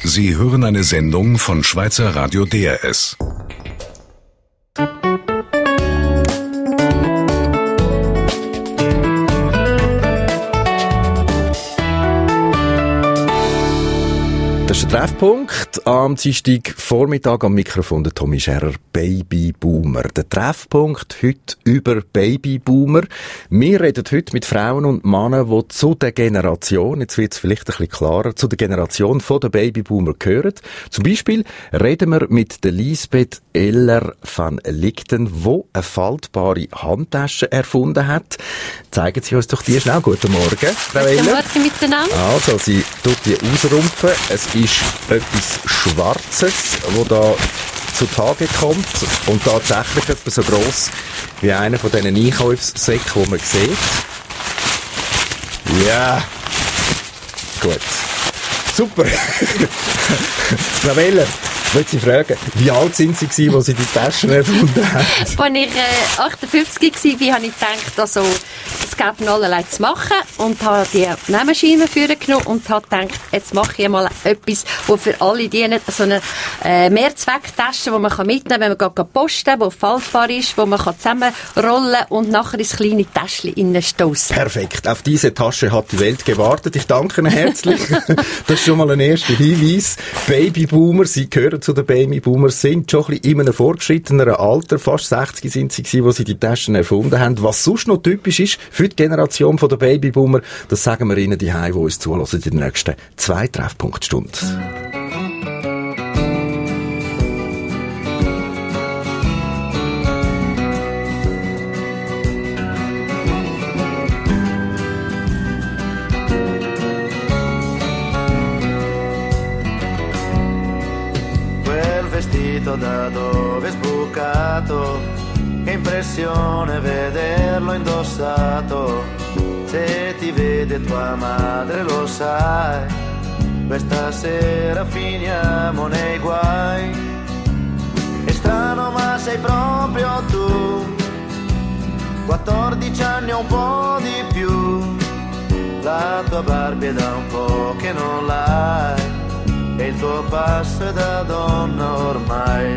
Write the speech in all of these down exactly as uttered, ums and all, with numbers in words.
Sie hören eine Sendung von Schweizer Radio D R S. Das ist der Treffpunkt am Dienstag Vormittag am Mikrofon der Tommy Scherer, Babyboomer. Der Treffpunkt heute über Babyboomer. Wir reden heute mit Frauen und Männern, die zu der Generation, jetzt wird es vielleicht ein bisschen klarer, zu der Generation von der Babyboomer gehören. Zum Beispiel reden wir mit der Lisbeth Eller van Ligten, die eine faltbare Handtasche erfunden hat. Zeigen Sie uns doch die schnell. Guten Morgen, Frau Eller. Guten Morgen miteinander. Also, sie tut die ausrumpfen. Es ist etwas Schwarzes, das da zutage kommt und tatsächlich etwa so gross wie einer von diesen Einkaufssäcken, die man sieht. Ja, gut. Super. Frau Eller, ich wollte Sie fragen, wie alt sind Sie gewesen, als Sie die Taschen erfunden haben? Als ich äh, achtundfünfzig war, habe ich gedacht, also, es gäbe noch allerlei zu machen und habe die Nähmaschine vorgenommen und habe gedacht, jetzt mache ich mal etwas, das für alle dient, so eine äh, Mehrzwecktasche, die man mitnehmen kann, wenn man geht posten, die faltbar ist, die man zusammenrollen kann und nachher ins kleine Täschchen reinstossen. Perfekt, auf diese Tasche hat die Welt gewartet. Ich danke Ihnen herzlich. Das ist schon mal ein erster Hinweis. Babyboomer, Sie gehören zu den Babyboomers, sind schon ein bisschen in einem vorgeschritteneren Alter. Fast sechzig sind sie gewesen, als sie die Taschen erfunden haben. Was sonst noch typisch ist für die Generation der Babyboomer, das sagen wir Ihnen die Heim, die uns zuhören in den nächsten zwei Treffpunktstunden. Da dove è sbucato, che impressione vederlo indossato. Se ti vede tua madre lo sai, questa sera finiamo nei guai. È strano ma sei proprio tu, quattordici anni o un po' di più. La tua Barbie è da un po' che non l'hai e il tuo passo è da donna ormai.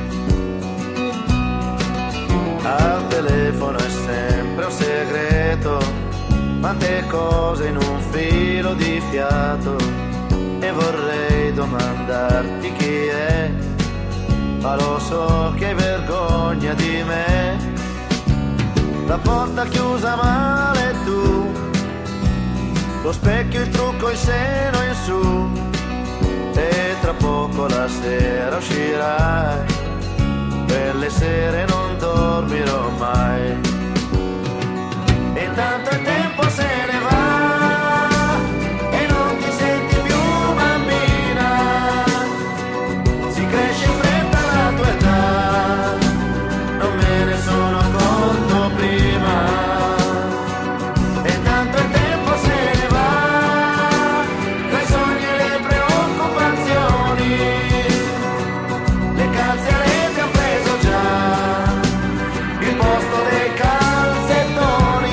Al telefono è sempre un segreto, quante cose in un filo di fiato. E vorrei domandarti chi è, ma lo so che hai vergogna di me. La porta chiusa male tu, lo specchio, il trucco, il seno in su. E tra poco la sera uscirai, per le sere non dormirò mai. E intanto il tempo se ne va e non ti senti più bambina. Si cresce in fretta la tua età, non me ne sono accorto prima. E intanto il tempo se ne va, tra i sogni e le preoccupazioni, le calze a rete han preso già il posto dei calzettoni.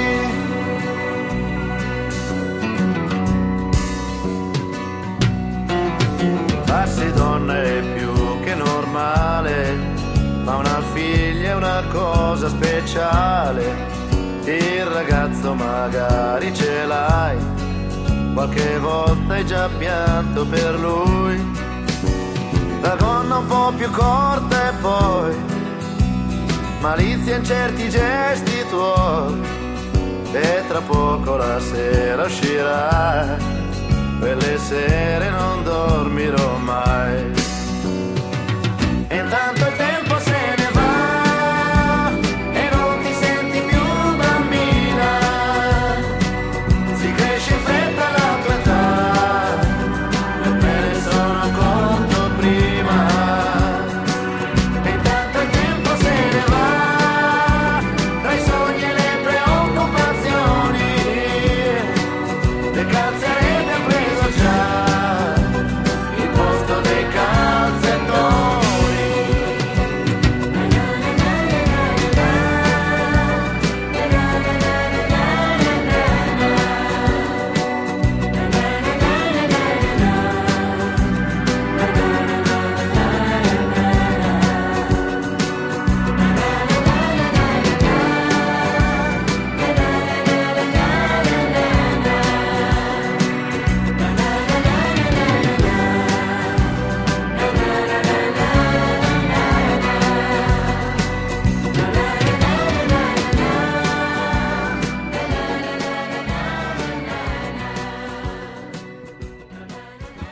Farsi donna è più che normale, ma una figlia è una cosa speciale. Il ragazzo magari ce l'hai, qualche volta hai già pianto per lui. La gonna un po' più corta e poi malizia in certi gesti tuoi. E tra poco la sera uscirà, quelle sere non dormirò mai. E intanto il tempo se ne va e non ti senti più bambina. Si cresce in fretta la tua età e me ne sono accorto prima. E intanto il tempo se ne va, tra i sogni e le preoccupazioni, le calze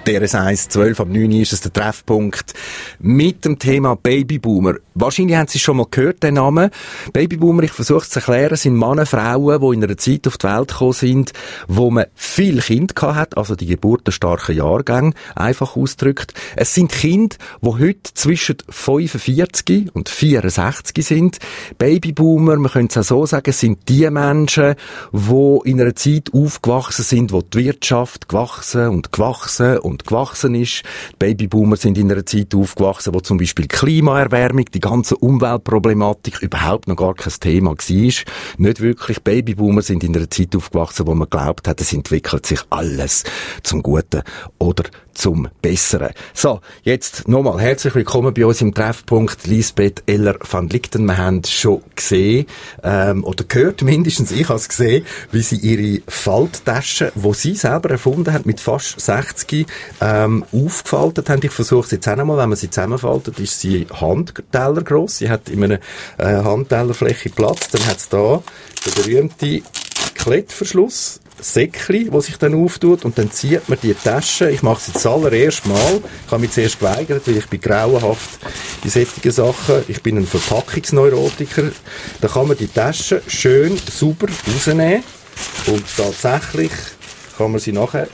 D R S eins, zwölf ab neun ist es der Treffpunkt mit dem Thema Babyboomer. Wahrscheinlich haben Sie schon mal gehört, den Namen. Babyboomer, ich versuche es zu erklären, sind Männer, Frauen, die in einer Zeit auf die Welt gekommen sind, wo man viel Kinder gehabt hat, also die geburtenstarken Jahrgänge, einfach ausgedrückt. Es sind Kinder, die heute zwischen fünfundvierzig und vierundsechzig sind. Babyboomer, man könnte es auch so sagen, sind die Menschen, die in einer Zeit aufgewachsen sind, wo die Wirtschaft gewachsen und gewachsen und gewachsen ist. Die Babyboomer sind in einer Zeit aufgewachsen, wo zum Beispiel Klimaerwärmung, die ganze Umweltproblematik überhaupt noch gar kein Thema war. Nicht wirklich. Babyboomer sind in einer Zeit aufgewachsen, wo man glaubt hat, es entwickelt sich alles zum Guten oder zum Besseren. So, jetzt nochmal herzlich willkommen bei uns im Treffpunkt Lisbeth Eller-van Lichten. Wir haben schon gesehen, ähm, oder gehört mindestens, ich habe es gesehen, wie sie ihre Falttasche, die sie selber erfunden hat, mit fast sechzig ähm, aufgefaltet haben. Ich versuche es jetzt auch nochmal, wenn man sie zusammenfaltet, ist sie Handteller gross. Sie hat in einer äh, Handtellerfläche Platz. Dann hat es da den berühmten Klettverschluss, Säckli, wo sich dann auftut, und dann zieht man die Tasche. Ich mache es jetzt das allererste Mal. Ich habe mich zuerst geweigert, weil ich bin grauenhaft in solchen Sachen. Ich bin ein Verpackungsneurotiker. Da kann man die Tasche schön sauber rausnehmen und tatsächlich kann man sie nachher...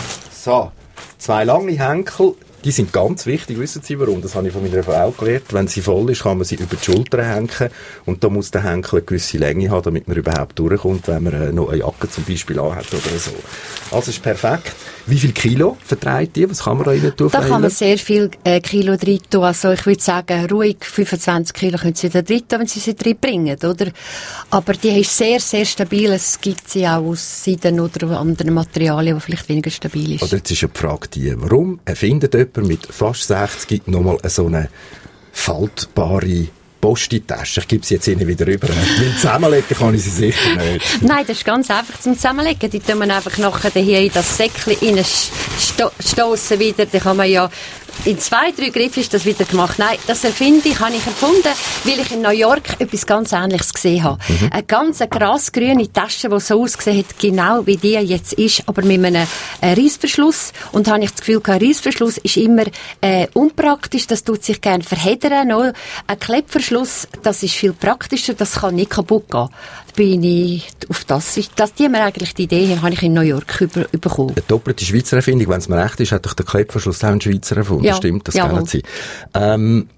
So, zwei lange Henkel, die sind ganz wichtig, wissen Sie warum? Das habe ich von meiner Frau gelernt. Wenn sie voll ist, kann man sie über die Schulter hängen, und da muss der Henkel eine gewisse Länge haben, damit man überhaupt durchkommt, wenn man äh, noch eine Jacke zum Beispiel anhat oder so. Also ist perfekt. Wie viel Kilo verträgt die? Was kann man da rein tun? Da kann man sehr viel äh, Kilo drin tun. Also ich würde sagen, ruhig fünfundzwanzig Kilo können Sie da drin tun, wenn Sie sie drin bringen, oder? Aber die ist sehr, sehr stabil. Es gibt sie auch aus Seiden oder anderen Materialien, die vielleicht weniger stabil ist. Oder jetzt ist ja die Frage die, warum erfindet jemand mit fast sechzig nochmal so eine faltbare Posti-Tasche? Ich gebe sie jetzt Ihnen wieder rüber. Weil zusammenlegen kann ich sie sicher nicht. Nein, das ist ganz einfach zum Zusammenlegen. Die tun man einfach nachher hier in das Säckchen reinstossen wieder. Da kann man ja in zwei, drei Griffen ist das wieder gemacht. Nein, das erfinde ich, habe ich erfunden, weil ich in New York etwas ganz Ähnliches gesehen habe. Mhm. Eine ganz grasgrüne Tasche, die so ausgesehen hat, genau wie die jetzt ist, aber mit einem äh, Reissverschluss. Und da habe ich das Gefühl, ein Reissverschluss ist immer äh, unpraktisch, das tut sich gerne verheddern. No? Ein Klettverschluss, das ist viel praktischer, das kann nicht kaputt gehen. Da bin ich auf das, das die mir eigentlich die Idee haben, habe ich in New York über, bekommen. Eine doppelte Schweizer Erfindung, wenn es mir recht ist, hat doch der Klettverschluss auch ein Schweizer erfunden. Ja. Stimmt, das kann sein. Ähm,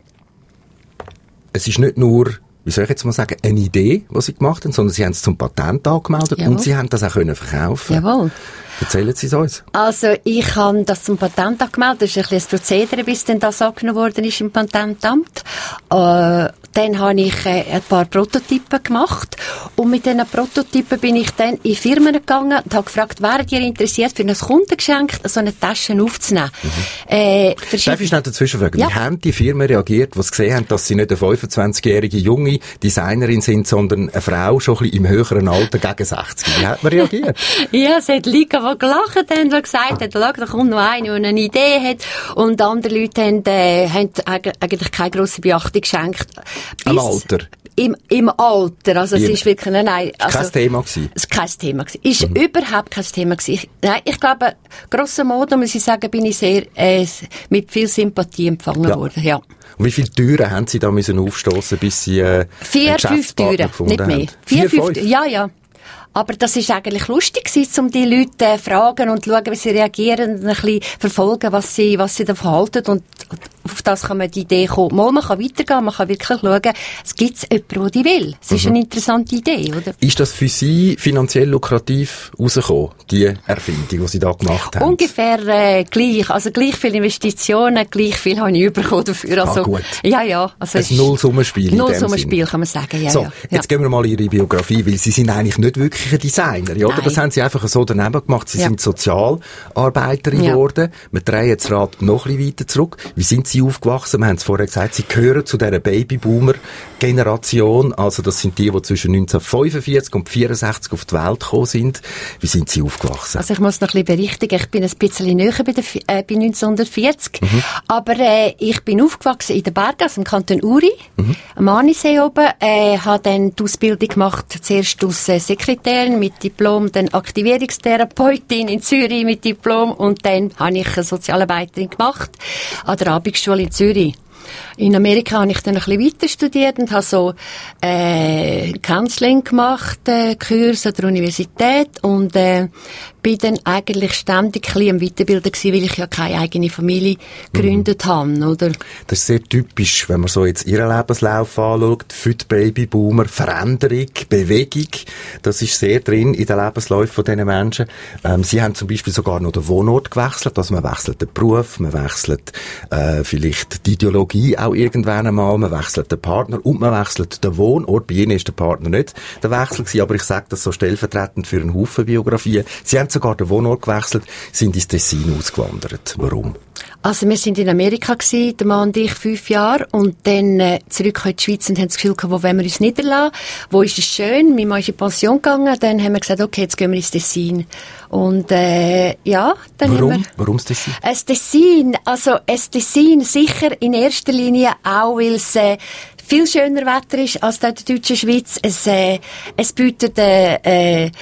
es ist nicht nur, wie soll ich jetzt mal sagen, eine Idee, die Sie gemacht haben, sondern Sie haben es zum Patent angemeldet. Jawohl. Und Sie haben das auch können verkaufen. Jawohl. Erzählen Sie es uns. Also, ich habe das zum Patent angemeldet. Das ist ein bisschen ein Prozedere, bis dann das angenommen worden ist im Patentamt. Äh, dann habe ich äh, ein paar Prototypen gemacht. Und mit diesen Prototypen bin ich dann in Firmen gegangen und habe gefragt, wären ihr interessiert, für ein Kundengeschenk so eine Tasche aufzunehmen? Mhm. Äh, Darf ich schnell dazwischen fragen? Ja. Wie haben die Firmen reagiert, die gesehen haben, dass sie nicht eine fünfundzwanzigjährige junge Designerin sind, sondern eine Frau schon ein bisschen im höheren Alter gegen sechzig? Wie hat man reagiert? Ja, es hat Leute, die gelacht haben, die gesagt haben, da kommt noch einer, der eine Idee hat. Und andere Leute haben, äh, haben eigentlich keine grosse Beachtung geschenkt. Im Alter? Im, im Alter. Also es Im, ist wirklich, nein, nein. Also, kein Thema gewesen? Es war kein Thema gewesen. Ist mhm. überhaupt kein Thema gewesen. Ich, nein, ich glaube, grosso modo, muss ich sagen, bin ich sehr, äh, mit viel Sympathie empfangen ja. worden, ja. Und wie viele Türen haben Sie da müssen aufstossen, bis Sie, äh, Vier, fünf Türen, nicht mehr. Haben? Vier, Vier, fünf, fünf? ja, ja. Aber das ist eigentlich lustig gewesen, um die Leute äh, fragen und schauen, wie sie reagieren und ein bisschen verfolgen, was sie, was sie davon halten. Und auf das kann man die Idee kommen. Mal, man kann weitergehen, man kann wirklich schauen, es gibt jemanden, der die will. Es ist mhm. eine interessante Idee, oder? Ist das für Sie finanziell lukrativ rausgekommen, die Erfindung, die Sie da gemacht haben? Ungefähr äh, gleich. Also gleich viele Investitionen, gleich viel habe ich bekommen dafür. Also, ah, gut. Ja, ja. Also ein Nullsummenspiel. Nullsummenspiel kann man sagen, ja, so, ja. Jetzt ja. gehen wir mal in Ihre Biografie, weil Sie sind eigentlich nicht wirklich ein Designer, oder? Nein. Das haben Sie einfach so daneben gemacht. Sie ja. sind Sozialarbeiterin ja. geworden. Wir drehen jetzt Rad noch ein bisschen weiter zurück. Wie sind Sie auf aufgewachsen? Wir haben es vorher gesagt, Sie gehören zu dieser Babyboomer-Generation. Also das sind die, die zwischen neunzehnhundertfünfundvierzig und vierundsechzig auf die Welt gekommen sind. Wie sind Sie aufgewachsen? Also ich muss noch ein bisschen berichtigen. Ich bin ein bisschen näher bei, der, äh, bei neunzehnhundertvierzig. Mhm. Aber äh, ich bin aufgewachsen in den Bergen, also im Kanton Uri, mhm. am Arnisee oben. Äh, habe dann die Ausbildung gemacht, zuerst als äh, Sekretärin mit Diplom, dann Aktivierungstherapeutin in Zürich mit Diplom und dann habe ich eine Sozialarbeiterin gemacht an der Abendschule in Zürich. In Amerika habe ich dann ein bisschen weiter studiert und habe so äh, Counseling gemacht, äh, Kurse an der Universität und äh, bin dann eigentlich ständig ein bisschen am Weiterbilden gewesen, weil ich ja keine eigene Familie gegründet mhm. habe, oder? Das ist sehr typisch, wenn man so jetzt ihren Lebenslauf anschaut, für die Babyboomer, Veränderung, Bewegung, das ist sehr drin in den Lebensläufen von diesen Menschen. Ähm, sie haben zum Beispiel sogar noch den Wohnort gewechselt, also man wechselt den Beruf, man wechselt äh, vielleicht die Ideologie auch irgendwann einmal, man wechselt den Partner und man wechselt den Wohnort. Bei Ihnen ist der Partner nicht der Wechsel gewesen, aber ich sage das so stellvertretend für einen Haufen Biografien. Sie haben sogar den Wohnort gewechselt, sind ins Tessin ausgewandert. Warum? Also wir sind in Amerika gewesen, der Mann und ich, fünf Jahre, und dann äh, zurück in die Schweiz und haben das Gefühl gehabt, wo wollen wir uns niederlassen? Wo ist es schön? Mein Mann ist in Pension gegangen, dann haben wir gesagt, okay, jetzt gehen wir ins Tessin. Und äh, ja, dann Warum? haben wir... Warum das Tessin? Das Tessin, also das Tessin sicher in erster Linie auch, weil es äh, viel schöner Wetter ist als in der deutschen Schweiz. Es, äh, es bietet äh, äh,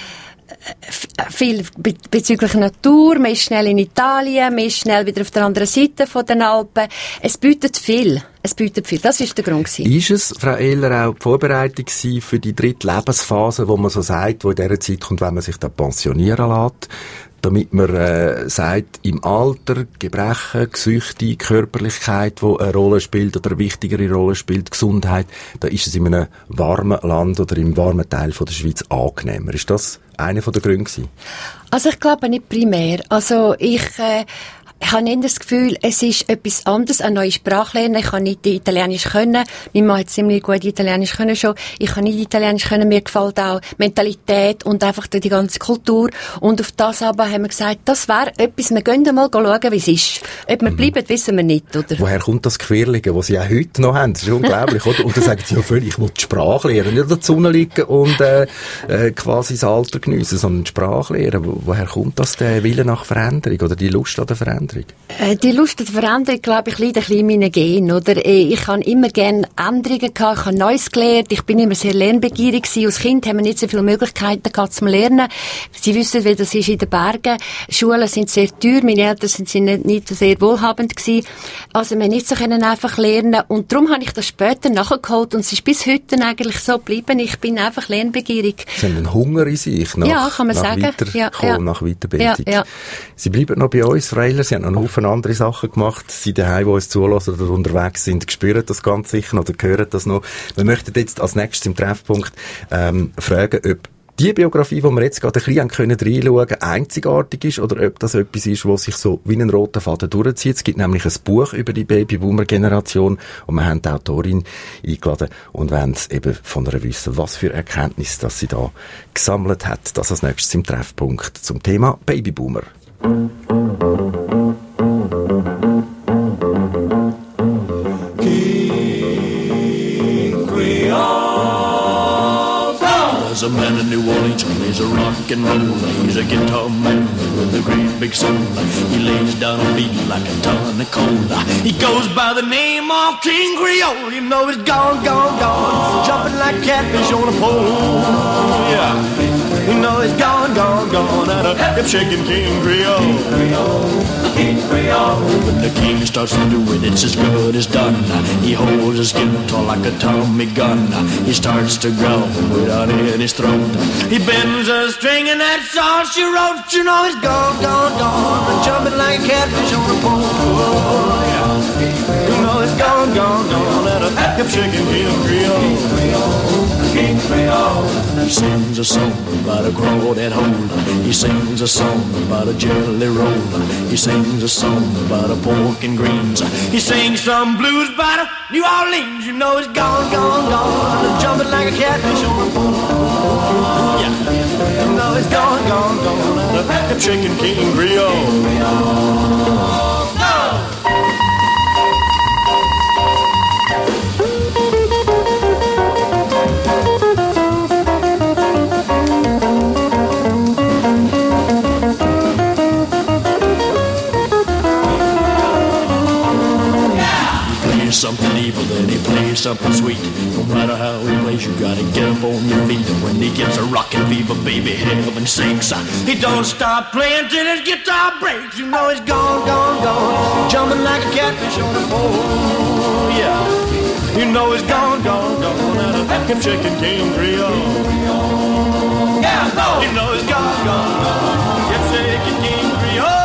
viel be- bezüglich Natur, man ist schnell in Italien, man ist schnell wieder auf der anderen Seite von den Alpen. Es bietet viel. Es bietet viel. Das war der Grund gewesen. Ist es, Frau Ehler, auch die Vorbereitung für die dritte Lebensphase, wo man so sagt, wo in dieser Zeit kommt, wenn man sich da pensionieren lässt, damit man äh, sagt, im Alter, Gebrechen, Gesüchte, Körperlichkeit, die eine Rolle spielt oder eine wichtigere Rolle spielt, Gesundheit, da ist es in einem warmen Land oder im warmen Teil von der Schweiz angenehmer. Ist das einer der Gründe gewesen? Also ich glaube nicht primär. Also ich... Äh, Ich habe nicht das Gefühl, es ist etwas anderes, eine neue Sprache lernen. Ich kann nicht Italienisch können. Mein Mann hat ziemlich gut Italienisch können schon. Ich kann nicht Italienisch können. Mir gefällt auch Mentalität und einfach die ganze Kultur. Und auf das aber haben wir gesagt, das wäre etwas, wir gehen mal schauen, wie es ist. Ob wir mhm. bleiben, wissen wir nicht, oder? Woher kommt das Querliegen, das Sie auch heute noch haben? Das ist unglaublich, oder? Und dann sagen Sie ja völlig, ich will die Sprache lernen. Nicht an der Sonne liegen und äh, äh, quasi das Alter geniessen, sondern die Sprache lernen. Wo, woher kommt das, der Wille nach Veränderung oder die Lust an der Veränderung? Die Lust an der Veränderung, glaube ich, liegt ein bisschen in meinen Genen, oder? Ich habe immer gerne Änderungen gehabt, ich habe Neues gelernt, ich bin immer sehr lernbegierig gewesen. Als Kind haben wir nicht so viele Möglichkeiten gehabt zum Lernen. Sie wissen, wie das ist in den Bergen. Schulen sind sehr teuer, meine Eltern sind nicht, nicht sehr wohlhabend gewesen. Also wir nicht so können einfach lernen. Und darum habe ich das später nachgeholt und es ist bis heute eigentlich so geblieben. Ich bin einfach lernbegierig. Sie haben einen Hunger in sich nach, ja, kann man nach sagen. Weiterkommen, ja, ja. nach Weiterbildung. Ja, ja. Sie bleiben noch bei uns, Frau Ehler. Sie haben noch einen Haufen andere Sachen gemacht. Sie daheim, die uns zulassen oder unterwegs sind, spüren das ganz sicher oder hören das noch. Wir möchten jetzt als nächstes im Treffpunkt ähm, fragen, ob die Biografie, die wir jetzt gerade ein bisschen können reinschauen können, einzigartig ist oder ob das etwas ist, was sich so wie einen roten Faden durchzieht. Es gibt nämlich ein Buch über die Babyboomer-Generation und wir haben die Autorin eingeladen und wollen eben von ihr wissen, was für Erkenntnisse dass sie da gesammelt hat. Das als nächstes im Treffpunkt zum Thema Babyboomer. There's a man in New Orleans who plays a rock and roll. He's a guitar man with a great big soul. He lays down a beat like a ton of coal. He goes by the name of King Creole. You know he's gone, gone, gone, jumping like catfish on a pole. Yeah, you know he's gone, gone, gone, and a hip shaking King Creole. King Creole. When the king starts to do it, it's as good as done. He holds his guitar like a Tommy gun. He starts to growl without any his throat. He bends a string and that's all she wrote. You know he's gone, gone, gone, jumping like a catfish on a pole. Yeah. You know he's gone, gone, gone, and a hip shaking King Creole. King Creole. He sings a song about a crawdad hole. He sings a song about a jelly roll. He sings a song about a pork and greens. He sings some blues about a New Orleans. You know he's gone, gone, gone, jumping like a catfish on a pole. Yeah, you know he's gone, gone, gone, and a hip shaking King Creole. No! something evil, then he plays something sweet. No matter how he plays, you gotta get up on your feet. And when he gets a rockin' fever, baby, heaven sinks. He don't stop playing till his guitar breaks. You know he's gone, gone, gone, jumping like a catfish on a pole. Yeah, you know he's gone, gone, gone, and I him shaking King Creole. Yeah, no, you know he's gone, gone, gone, him shaking King Creole.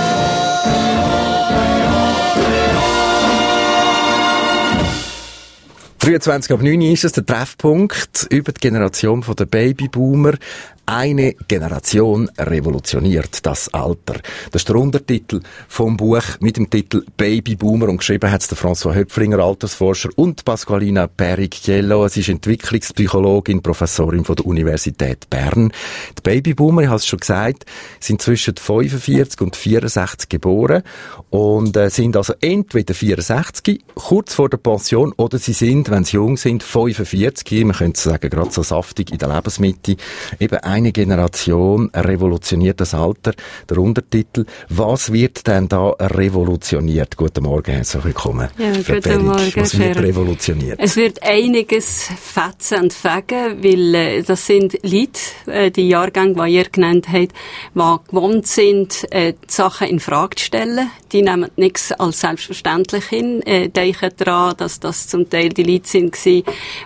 dreiundzwanzig ab neun ist es der Treffpunkt über die Generation der Babyboomer. Eine Generation revolutioniert das Alter. Das ist der Untertitel vom Buch mit dem Titel Babyboomer und geschrieben hat es der François Höpflinger, Altersforscher, und Pasqualina Perichiello. Sie ist Entwicklungspsychologin, Professorin von der Universität Bern. Die Babyboomer, ich habe es schon gesagt, sind zwischen fünfundvierzig und vierundsechzig geboren und äh, sind also entweder vierundsechzig, kurz vor der Pension, oder sie sind, wenn sie jung sind, fünfundvierzig, man könnte sagen, gerade so saftig in der Lebensmitte, eben eine Generation revolutioniert das Alter. Der Untertitel, was wird denn da revolutioniert? Guten Morgen, herzlich willkommen. Ja, guten Morgen. Was wird revolutioniert? Es wird einiges fetzen und fegen, weil äh, das sind Leute, äh, die Jahrgänge, die ihr genannt habt, die gewohnt sind, äh, die Sachen in Frage zu stellen. Die nehmen nichts als selbstverständlich hin. Äh, denken daran, dass das zum Teil die Leute sind, die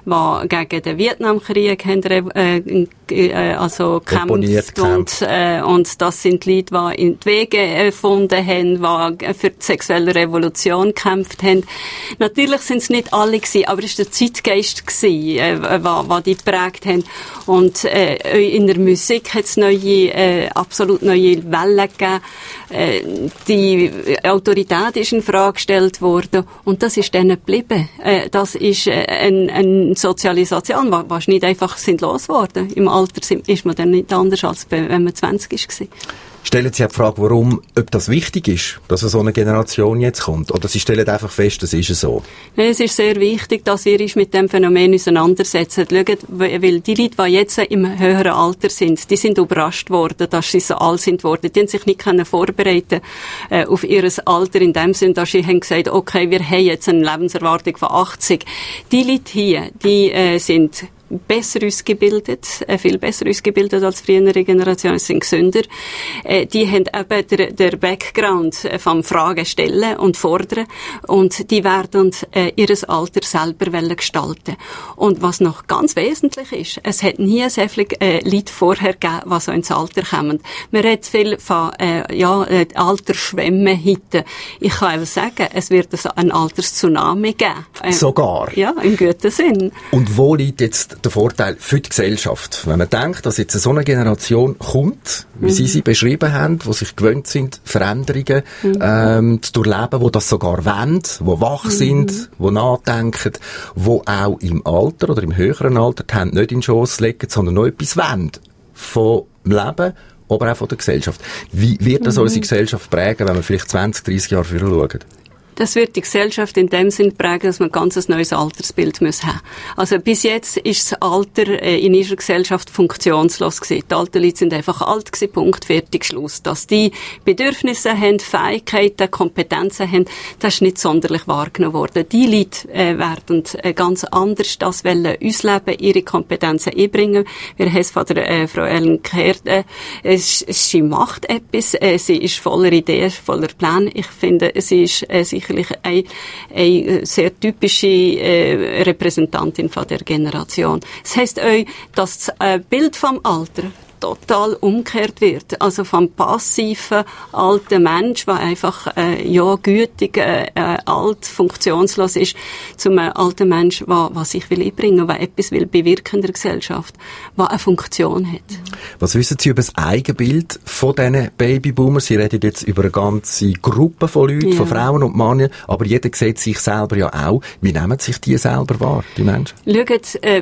gegen den Vietnamkrieg haben, äh, äh, also kämpft und, äh, und das sind die Leute, die in die Wege erfunden haben, die für die sexuelle Revolution gekämpft haben. Natürlich sind es nicht alle gewesen, aber es war der Zeitgeist gewesen, äh, was die geprägt haben. Und äh, in der Musik hat es neue, äh, absolut neue Wellen gegeben. Äh, die Autorität ist in Frage gestellt worden und das ist dann geblieben. Äh, das ist äh, eine ein Sozialisation, was nicht einfach sind losgeworden. Im Alter ist man dann nicht anders, als wenn man zwanzig war. Stellen Sie die Frage, warum, ob das wichtig ist, dass so eine Generation jetzt kommt? Oder Sie stellen einfach fest, das ist so? Nein, es ist sehr wichtig, dass wir uns mit dem Phänomen auseinandersetzen. Schaut, weil die Leute, die jetzt im höheren Alter sind, die sind überrascht worden, dass sie so alt sind worden. Die haben sich nicht können vorbereiten äh, auf ihr Alter in dem Sinn, dass sie haben gesagt, okay, wir haben jetzt eine Lebenserwartung von achtzig. Die Leute hier, die äh, sind besser ausgebildet, äh, viel besser ausgebildet als frühere Generationen, sind gesünder. Äh, die haben eben der, der Background äh, vom Fragen stellen und fordern und die werden äh, ihr Alter selber wollen gestalten. Und was noch ganz wesentlich ist, es hat nie sehr viele äh, Leute vorher gegeben, die so ins Alter kommen. Man redet viel von äh, ja, äh, Altersschwämme heute. Ich kann einfach sagen, es wird also einen Alterstsunami geben. Äh, Sogar? Ja, im guten Sinn. Und wo liegt jetzt der Vorteil für die Gesellschaft? Wenn man denkt, dass jetzt so eine Generation kommt, wie mhm. Sie sie beschrieben haben, die sich gewöhnt sind, Veränderungen mhm. ähm, zu durchleben, die das sogar wollen, die wach mhm. sind, die nachdenken, die auch im Alter oder im höheren Alter die Hände nicht in den Schoss legen, sondern noch etwas wollen vom Leben, aber auch von der Gesellschaft. Wie wird das mhm. unsere Gesellschaft prägen, wenn wir vielleicht zwanzig, dreissig Jahre früher schauen? Das wird die Gesellschaft in dem Sinn prägen, dass man ein ganz neues Altersbild muss haben. Also bis jetzt ist das Alter äh, in unserer Gesellschaft funktionslos gewesen. Die alten Leute sind einfach alt gewesen, Punkt, fertig, Schluss. Dass die Bedürfnisse haben, Fähigkeiten, Kompetenzen haben, das ist nicht sonderlich wahrgenommen worden. Die Leute äh, werden äh, ganz anders das wollen, uns leben, ihre Kompetenzen einbringen. Wir haben es von der äh, Frau Ellen gehört, äh, es, sie macht etwas, äh, sie ist voller Ideen, voller Pläne. Ich finde, sie ist äh, sicherlich eine, eine sehr typische äh, Repräsentantin von der Generation. Das heisst auch, dass das äh, Bild vom Alter total umgekehrt wird. Also vom passiven alten Mensch, der einfach äh, ja gütig, äh, äh, alt, funktionslos ist, zum äh, alten Mensch, der sich will einbringen, der etwas will bewirken in der Gesellschaft, der eine Funktion hat. Was wissen Sie über das Eigenbild von diesen Babyboomers? Sie reden jetzt über eine ganze Gruppe von Leuten, ja. von Frauen und Männern, aber jeder sieht sich selber ja auch. Wie nehmen sich die selber wahr, die Menschen? Schaut, äh,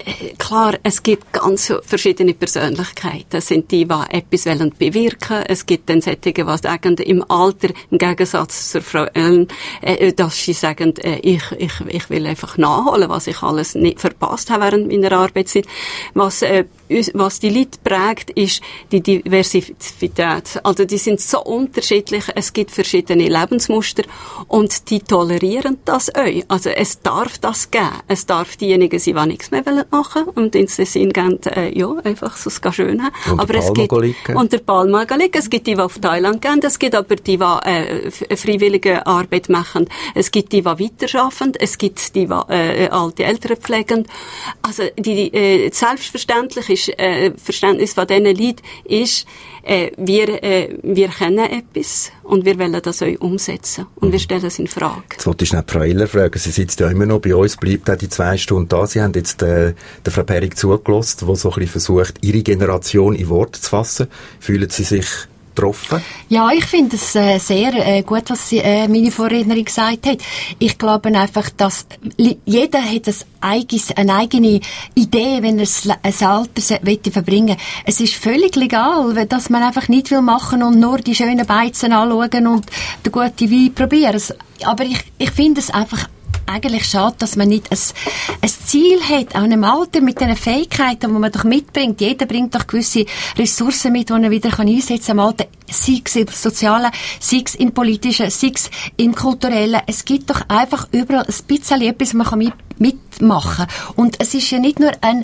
Klar, es gibt ganz verschiedene Persönlichkeiten. Es sind die, die etwas wollen bewirken. Es gibt dann solche, die sagen, im Alter, im Gegensatz zur Frau Ellen, äh, dass sie sagen, äh, ich, ich, ich will einfach nachholen, was ich alles nicht verpasst habe während meiner Arbeitszeit. Was äh, was die Leute prägt, ist die Diversität. Also die sind so unterschiedlich, es gibt verschiedene Lebensmuster und die tolerieren das auch. Also es darf das geben. Es darf diejenigen sein, die nichts mehr machen wollen und ins Tessin gehen, äh, ja, einfach so es schön haben. Und aber es gibt, und der Palma liegen. Es gibt die, die auf Thailand gehen, es gibt aber die, die äh, freiwillige Arbeit machen. Es gibt die, die weiterarbeiten, es gibt die, die äh, alte Eltern pflegen. Also die, äh, selbstverständlich ist äh, Verständnis von diesen Leuten ist, äh, wir, äh, wir kennen etwas und wir wollen das auch umsetzen. Und wir stellen es in Frage. Jetzt wollte ich schnell Frau Eller fragen. Sie sitzt ja immer noch bei uns, bleibt auch die zwei Stunden da. Sie haben jetzt äh, der Frau Perig zugelassen, die so ein bisschen versucht, ihre Generation in Worte zu fassen. Fühlen Sie sich getroffen? Ja, ich finde es äh, sehr äh, gut, was sie, äh, meine Vorrednerin gesagt hat. Ich glaube einfach, dass jeder hat ein eigenes, eine eigene Idee, wenn er ein Alter möchte verbringen. Es ist völlig legal, dass man einfach nicht will machen und nur die schönen Beizen anschauen und den guten Wein probieren. Aber ich, ich finde es einfach eigentlich schade, dass man nicht ein, ein Ziel hat, auch in einem Alter mit den Fähigkeiten, die man doch mitbringt. Jeder bringt doch gewisse Ressourcen mit, die er wieder einsetzen kann im Alter. Sei es im Sozialen, sei es im Politischen, sei es im Kulturellen. Es gibt doch einfach überall ein bisschen etwas, was man mitmachen kann. Und es ist ja nicht nur ein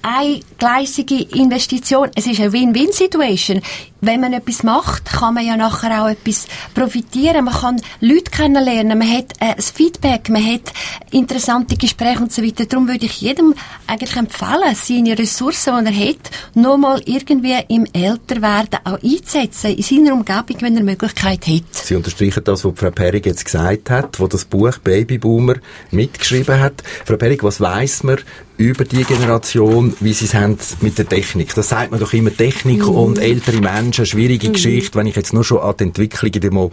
eingleisige Investition. Es ist eine Win-Win-Situation. Wenn man etwas macht, kann man ja nachher auch etwas profitieren. Man kann Leute kennenlernen, man hat äh, das Feedback, man hat interessante Gespräche und so weiter. Darum würde ich jedem eigentlich empfehlen, seine Ressourcen, die er hat, nochmal irgendwie im Älterwerden auch einzusetzen, in seiner Umgebung, wenn er Möglichkeit hat. Sie unterstreichen das, was Frau Perig jetzt gesagt hat, wo das Buch Babyboomer mitgeschrieben hat. Frau Perig, was weiss man über die Generation, wie sie es haben mit der Technik? Das sagt man doch immer, Technik mm. und ältere Menschen, schwierige mm. Geschichte. Wenn ich jetzt nur schon an die Entwicklung in der Mo-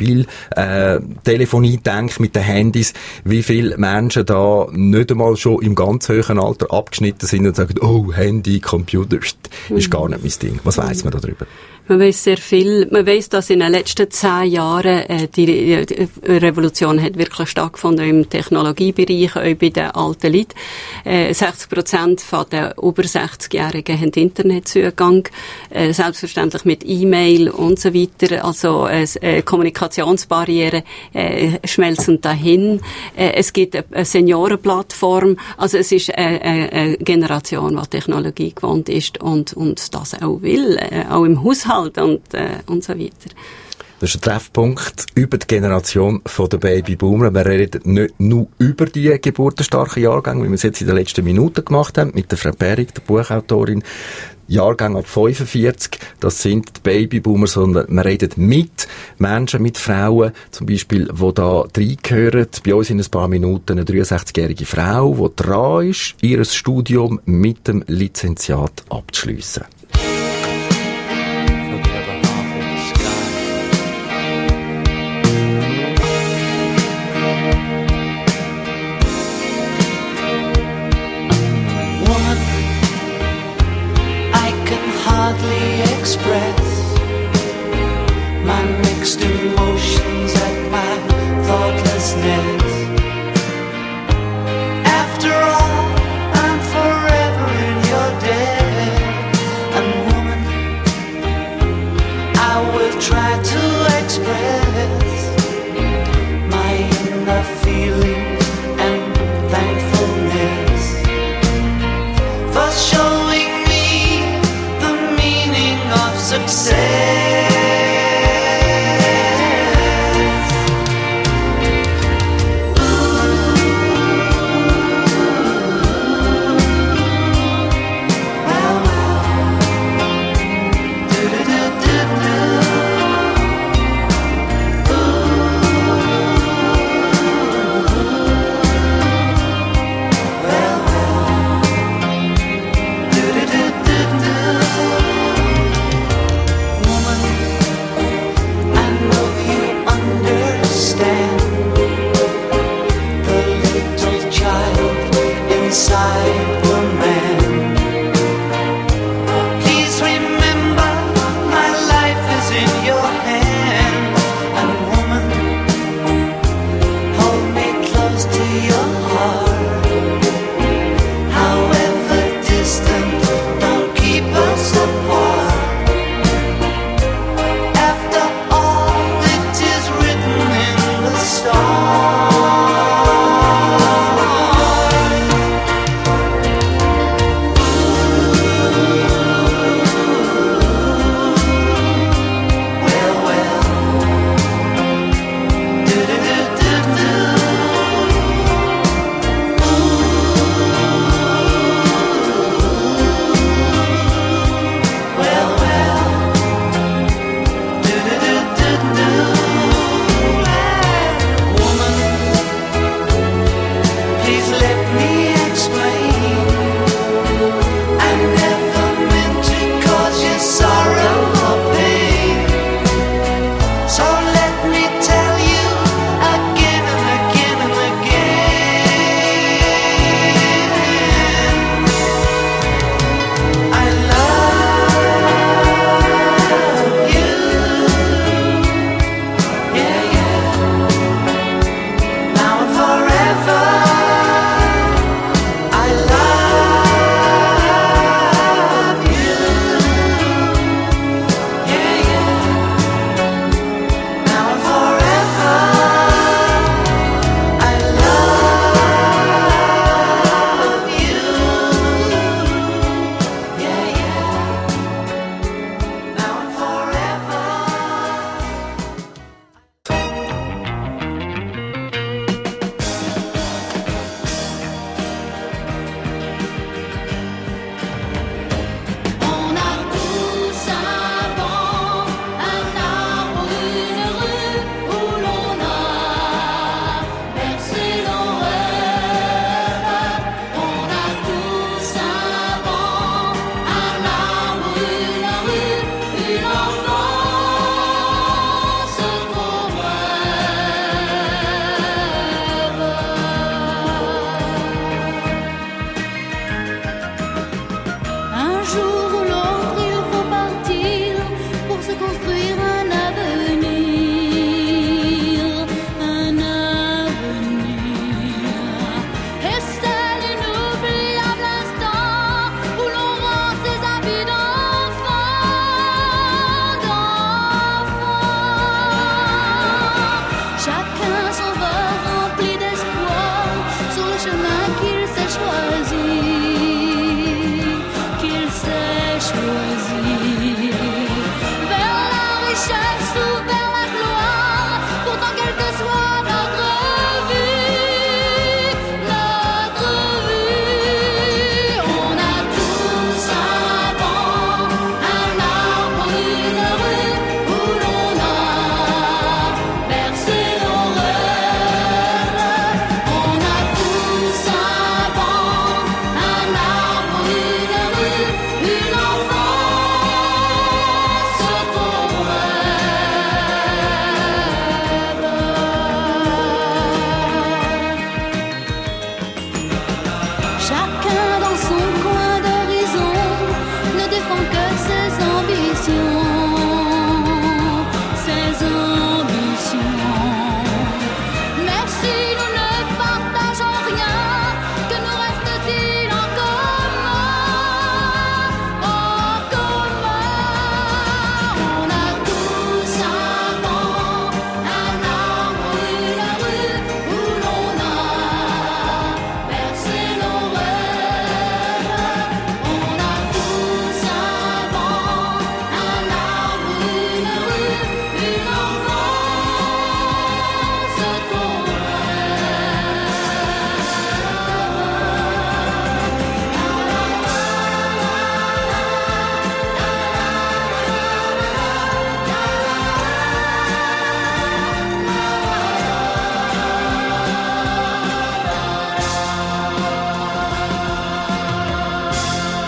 Mobiltelefonie denke, mit den Handys, wie viele Menschen da nicht einmal schon im ganz hohen Alter abgeschnitten sind und sagen, oh, Handy, Computer, mm. ist gar nicht mein Ding. Was weiss man darüber? Man weiss sehr viel. Man weiss, dass in den letzten zehn Jahren äh, die, die Revolution hat wirklich stattgefunden im Technologiebereich, auch bei den alten Leuten. Äh, sechzig Prozent von den über sechzigjährigen haben Internetzugang, äh, selbstverständlich mit E-Mail und so weiter. Also äh, Kommunikationsbarrieren äh, schmelzen dahin. Äh, es gibt eine Seniorenplattform. Also es ist eine, eine, eine Generation, die Technologie gewohnt ist und, und das auch will, äh, auch im Haushalt. Und, äh, und so weiter. Das ist ein Treffpunkt über die Generation der Babyboomer. Wir reden nicht nur über die geburtenstarken Jahrgänge, wie wir es jetzt in den letzten Minuten gemacht haben, mit der Frau Perig, der Buchautorin. Jahrgang ab fünfundvierzig, das sind die Babyboomer, sondern wir reden mit Menschen, mit Frauen, zum Beispiel, die da reingehören. Bei uns in ein paar Minuten eine dreiundsechzigjährige Frau, die dran ist, ihr Studium mit dem Lizenziat abzuschliessen. Express my mixed emotions at my thoughtlessness. After all, I'm forever in your debt.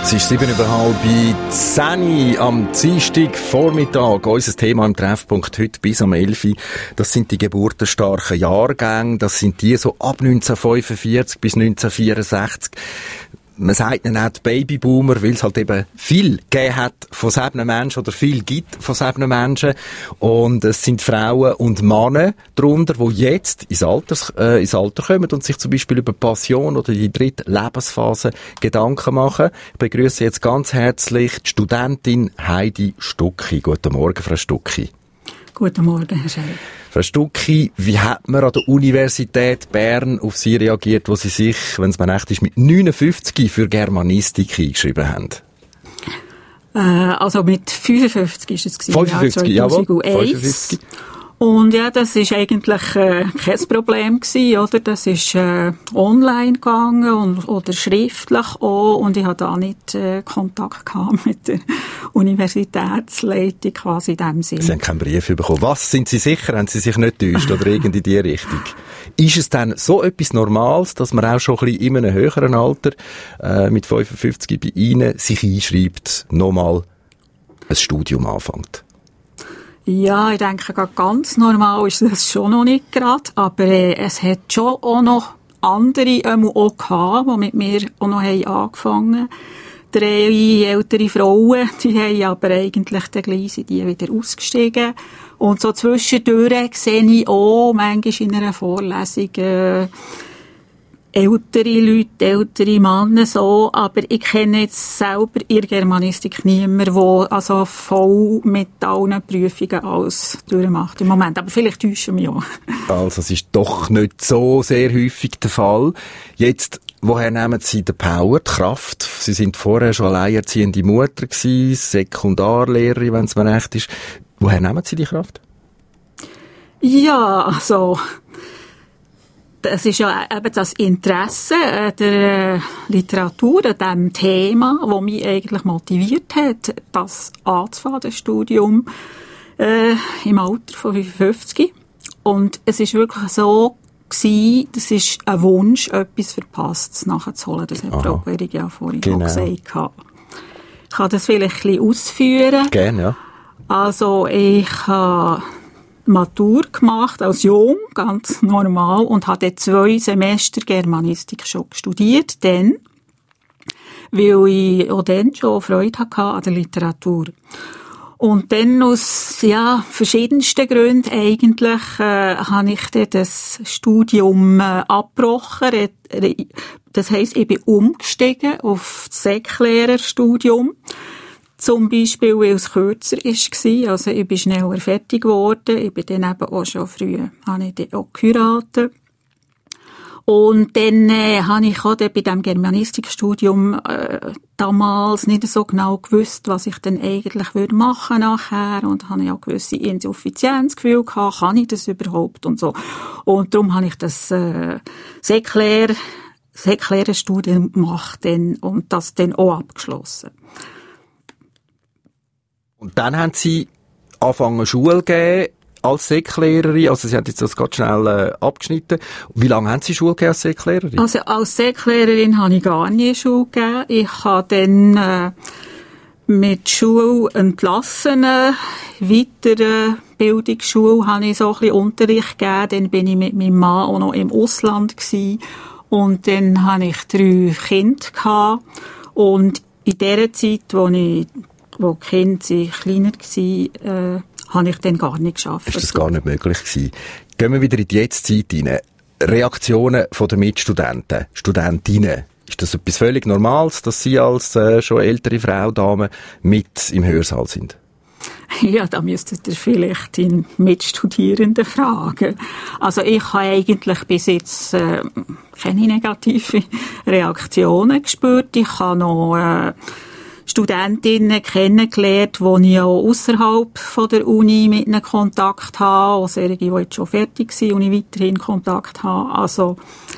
Es ist sieben über halb zehn am Dienstag Vormittag. Unser Thema im Treffpunkt heute bis am elf. Das sind die geburtenstarken Jahrgänge. Das sind die so ab neunzehnhundertfünfundvierzig bis neunzehnhundertvierundsechzig. Man sagt ihnen auch die Babyboomer, weil es halt eben viel gegeben hat von sieben Menschen oder viel gibt von sieben Menschen. Und es sind Frauen und Männer darunter, die jetzt ins Alter, äh, ins Alter kommen und sich zum Beispiel über Passion oder die dritte Lebensphase Gedanken machen. Ich begrüße jetzt ganz herzlich die Studentin Heidi Stucki. Guten Morgen, Frau Stucki. Guten Morgen, Herr Scherer. Frau Stucki, wie hat man an der Universität Bern auf Sie reagiert, wo Sie sich, wenn es mir recht ist, mit neunundfünfzig für Germanistik eingeschrieben haben? Äh, also mit fünfundfünfzig ist es gewesen, fünfundfünfzig, ja, jawohl. fünfundfünfzig. Und ja, das ist eigentlich äh, kein Problem gewesen, oder? Das ist äh, online gegangen und, oder schriftlich auch. Und ich hatte da nicht äh, Kontakt gehabt mit der Universitätsleitung quasi in dem Sinne. Sie haben keinen Brief bekommen. Was, sind Sie sicher? Haben Sie sich nicht täuscht oder irgendwie in die Richtung? Ist es dann so etwas Normales, dass man auch schon ein bisschen in einem höheren Alter äh, mit fünfundfünfzig bei Ihnen sich einschreibt, nochmal ein Studium anfängt? Ja, ich denke, ganz normal ist das schon noch nicht gerade, aber äh, es hat schon auch noch andere ähm, auch gehabt, die mit mir auch noch haben angefangen. Drei ältere Frauen, die haben aber eigentlich dann gleich sind die wieder ausgestiegen. Und so zwischendurch sehe ich auch manchmal in einer Vorlesung äh, ältere Leute, ältere Männer so, aber ich kenne jetzt selber in der Germanistik niemanden, der also voll mit allen Prüfungen alles durchmacht im Moment. Aber vielleicht täuschen wir auch. Also es ist doch nicht so sehr häufig der Fall. Jetzt, woher nehmen Sie die Power, die Kraft? Sie sind vorher schon alleinerziehende Mutter gewesen, Sekundarlehrerin, wenn es mir recht ist. Woher nehmen Sie die Kraft? Ja, also es ist ja eben das Interesse der Literatur an diesem Thema, das mich eigentlich motiviert hat, das anzufangen, das Studium, äh, im Alter von fünfundfünfzig. Und es ist wirklich so gewesen, das ist ein Wunsch, etwas Verpasstes nachzuholen. Das hat Frau Querig ja vorhin genau gesagt. Ich kann das vielleicht ein bisschen ausführen. Gerne, ja. Also, ich habe Matur gemacht, als Jung, ganz normal, und habe zwei Semester Germanistik schon studiert, dann, weil ich auch dann schon Freude hatte an der Literatur. Und dann aus, ja, verschiedensten Gründen eigentlich, äh, habe ich dann das Studium äh, abgebrochen. Das heisst, ich bin umgestiegen auf das Seklehrerstudium. Zum Beispiel, weil es kürzer war. Also, ich bin schneller fertig geworden. Ich bin dann eben auch schon früh, habe ich dann auch geheiratet. Und dann, äh, habe ich auch dann bei diesem Germanistikstudium, äh, damals nicht so genau gewusst, was ich dann eigentlich würde machen nachher. Und habe ja auch gewisse Insuffizienzgefühl gehabt. Kann ich das überhaupt? Und so. Und darum habe ich das, äh, Seklärer, Seklärerstudium gemacht dann, und das dann auch abgeschlossen. Und dann haben Sie angefangen Schule gegeben als Seklehrerin. Also Sie haben jetzt das ganz schnell äh, abgeschnitten. Wie lange haben Sie Schule gegeben als Seklehrerin? Also als Seklehrerin habe ich gar nie Schule gegeben. Ich habe dann äh, mit Schule entlassenen weiteren Bildungsschule habe ich so ein bisschen Unterricht gegeben. Dann bin ich mit meinem Mann auch noch im Ausland gewesen. Und dann hatte ich drei Kinder gehabt. Und in der Zeit, wo ich wo die Kinder kleiner waren, äh, habe ich dann gar nicht geschafft. Ist das gar nicht möglich gewesen? Gehen wir wieder in die Jetztzeit rein. Reaktionen von der Mitstudenten, Studentinnen. Ist das etwas völlig Normales, dass Sie als äh, schon ältere Frau, Dame mit im Hörsaal sind? Ja, da müsstet ihr vielleicht den Mitstudierenden fragen. Also ich habe eigentlich bis jetzt äh, keine negativen Reaktionen gespürt. Ich habe noch äh, Studentinnen kennengelernt, die ich auch ausserhalb von der Uni mit ihnen Kontakt habe, auch solche, die jetzt schon fertig sind und ich weiterhin Kontakt habe. Also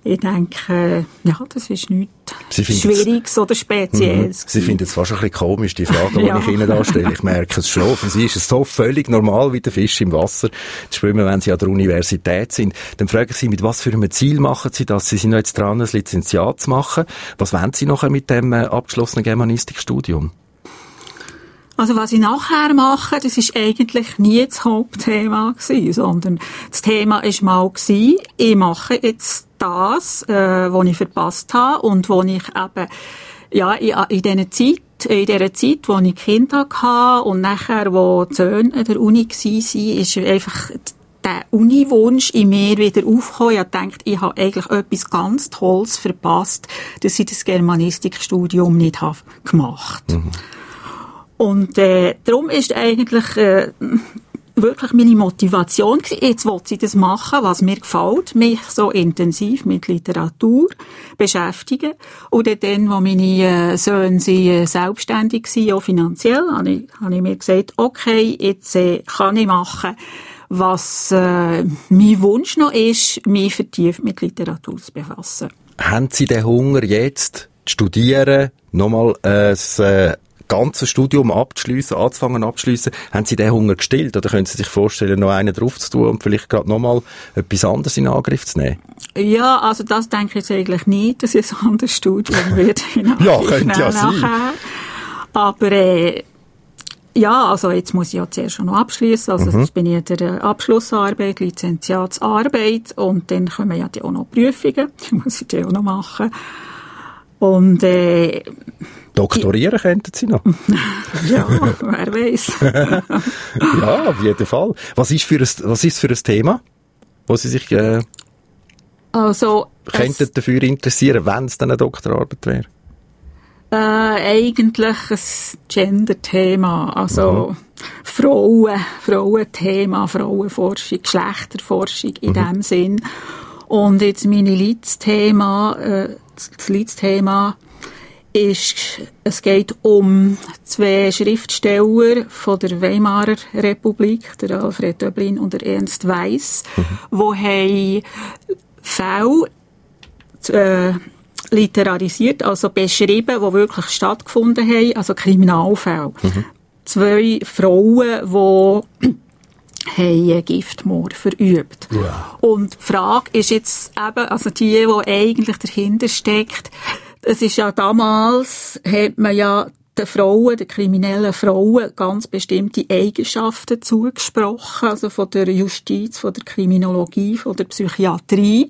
ich denke, ja, das ist nichts Schwieriges oder Spezielles. Mhm. Sie finden es fast ein bisschen komisch, die Fragen, ja. die ich Ihnen da stelle. Ich merke es schon. Für Sie ist es so völlig normal wie der Fisch im Wasser zu schwimmen, wenn Sie an der Universität sind. Dann fragen Sie, mit was für einem Ziel machen Sie das? Sie sind noch jetzt dran, ein Lizenziat zu machen. Was wollen Sie nachher mit dem äh, abgeschlossenen Germanistikstudium? Also was ich nachher mache, das ist eigentlich nie das Hauptthema gewesen, sondern das Thema ist mal gewesen, ich mache jetzt das, äh, was ich verpasst habe und wo ich eben, ja, in, in dieser Zeit, in dieser Zeit, wo ich Kinder hatte und nachher, wo die Söhne an der Uni waren, ist einfach der Uni-Wunsch in mir wieder aufgekommen. Ich dachte, ich habe eigentlich etwas ganz Tolles verpasst, dass ich das Germanistikstudium nicht habe gemacht. Mhm. Und äh, darum ist eigentlich äh, wirklich meine Motivation gewesen, jetzt wollte ich das machen, was mir gefällt, mich so intensiv mit Literatur beschäftigen. Und dann, als meine äh, Söhne sie, äh, selbstständig waren, auch finanziell, habe ich, habe ich mir gesagt, okay, jetzt äh, kann ich machen, was äh, mein Wunsch noch ist, mich vertieft mit Literatur zu befassen. Haben Sie den Hunger jetzt, zu studieren, nochmal äh, das äh, ganze Studium abzuschliessen, anzufangen abzuschliessen, haben Sie den Hunger gestillt? Oder können Sie sich vorstellen, noch einen drauf zu tun und vielleicht gerade nochmal etwas anderes in Angriff zu nehmen? Ja, also das denke ich jetzt eigentlich nicht, dass ich ein anderes Studium wird. Ja, könnte ja sein. Aber äh, ja, also jetzt muss ich ja zuerst schon noch abschliessen. Also mhm. jetzt bin ich in der Abschlussarbeit, Lizenziatsarbeit und dann kommen ja die auch noch Prüfungen. Die muss ich die auch noch machen. Und äh, doktorieren könnten Sie noch? Ja, wer weiß. Ja, auf jeden Fall. Was ist für ein, was ist für ein Thema, wo Sie sich äh, also, könnten dafür interessieren, wenn es dann eine Doktorarbeit wäre? Äh, eigentlich ein Gender-Thema, also mhm. Frauen, Frauenthema, Frauenforschung, Geschlechterforschung in mhm. dem Sinn. Und jetzt meine Leitsthema, äh, das Leitsthema ist, es geht um zwei Schriftsteller von der Weimarer Republik, der Alfred Döblin und der Ernst Weiss, mhm. wo haben Fälle äh, literarisiert, also beschrieben, die wirklich stattgefunden haben, also Kriminalfälle. Mhm. Zwei Frauen, die haben Giftmord verübt. Ja. Und die Frage ist jetzt eben, also die, die eigentlich dahinter steckt, es ist ja damals, hat man ja den Frauen, den kriminellen Frauen, ganz bestimmte Eigenschaften zugesprochen, also von der Justiz, von der Kriminologie, von der Psychiatrie.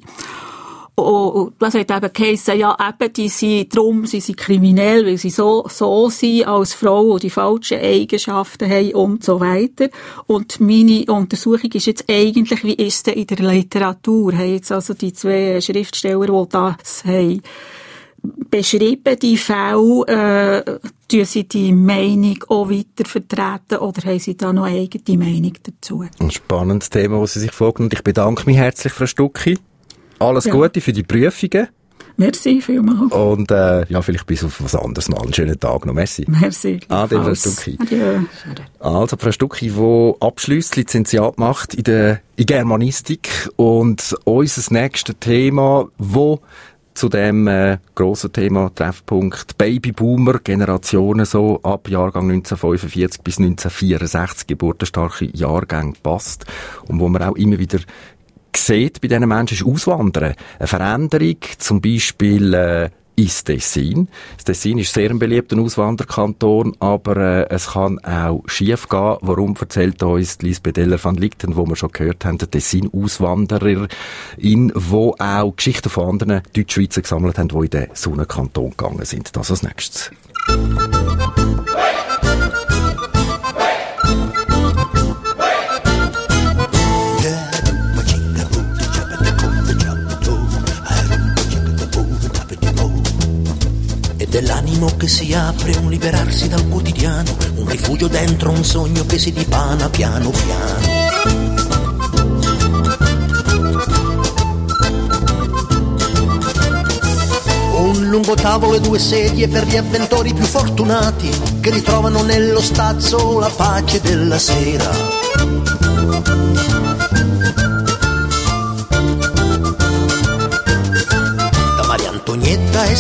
Und das hat eben geheissen, ja, eben, die sind, darum sind sie kriminell, weil sie so, so sind als Frau und die falschen Eigenschaften haben und so weiter. Und meine Untersuchung ist jetzt eigentlich, wie ist es denn in der Literatur? Haben jetzt also die zwei Schriftsteller, die das haben beschrieben, die Fälle, äh, tun sie die Meinung auch weiter vertreten oder haben sie da noch eine eigene Meinung dazu? Ein spannendes Thema, das Sie sich vorgenommen haben. Ich bedanke mich herzlich, Frau Stucki. Alles ja. Gute für die Prüfungen. Merci vielmals. Und äh, ja, vielleicht bis auf was anderes mal. Einen schönen Tag noch. Merci. Merci. Ade, Frau Stucki. Adieu. Also, Frau Stucki, die abschliesst, Lizenziat macht in der in Germanistik. Und unser nächstes Thema, wo zu dem äh, grossen Thema Treffpunkt Babyboomer, Generationen so ab Jahrgang neunzehnhundertfünfundvierzig bis neunzehnhundertvierundsechzig, geburtenstarke Jahrgänge passt. Und wo man auch immer wieder sieht bei diesen Menschen, ist Auswandern. Eine Veränderung, zum Beispiel äh, ins Tessin. Das Tessin ist sehr ein beliebter Auswanderkanton, aber äh, es kann auch schief gehen. Warum erzählt uns Lisbeth Eller van Lichten, wo wir schon gehört haben, der Tessin-Auswandererin, wo auch Geschichten von anderen Deutschschweizern gesammelt haben, die in den Sonnenkanton gegangen sind. Das als nächstes. Dell'animo che si apre, un liberarsi dal quotidiano, un rifugio dentro un sogno che si dipana piano piano. Un lungo tavolo e due sedie per gli avventori più fortunati che ritrovano nello stazzo la pace della sera.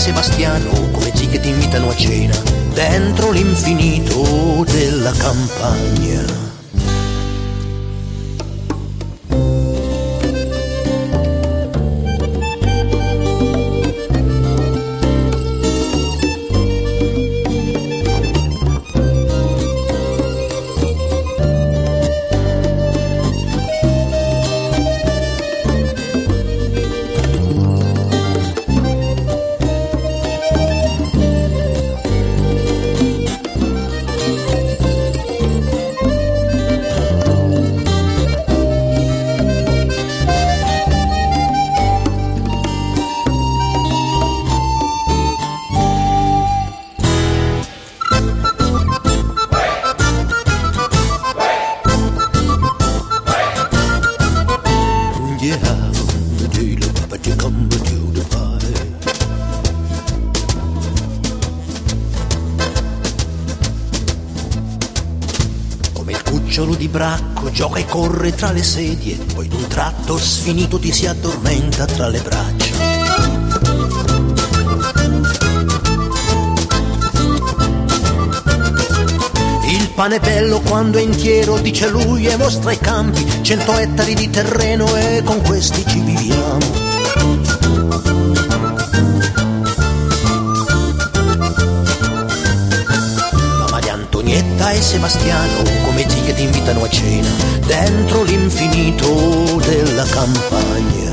Sebastiano, come zi che ti invitano a cena, dentro l'infinito della campagna. Di bracco gioca e corre tra le sedie, poi d'un tratto sfinito ti si addormenta tra le braccia. Il pane bello quando è intero, dice lui, e mostra i campi, cento ettari di terreno e con questi ci viviamo. Antonietta e Sebastiano, come zi che ti invitano a cena, dentro l'infinito della campagna.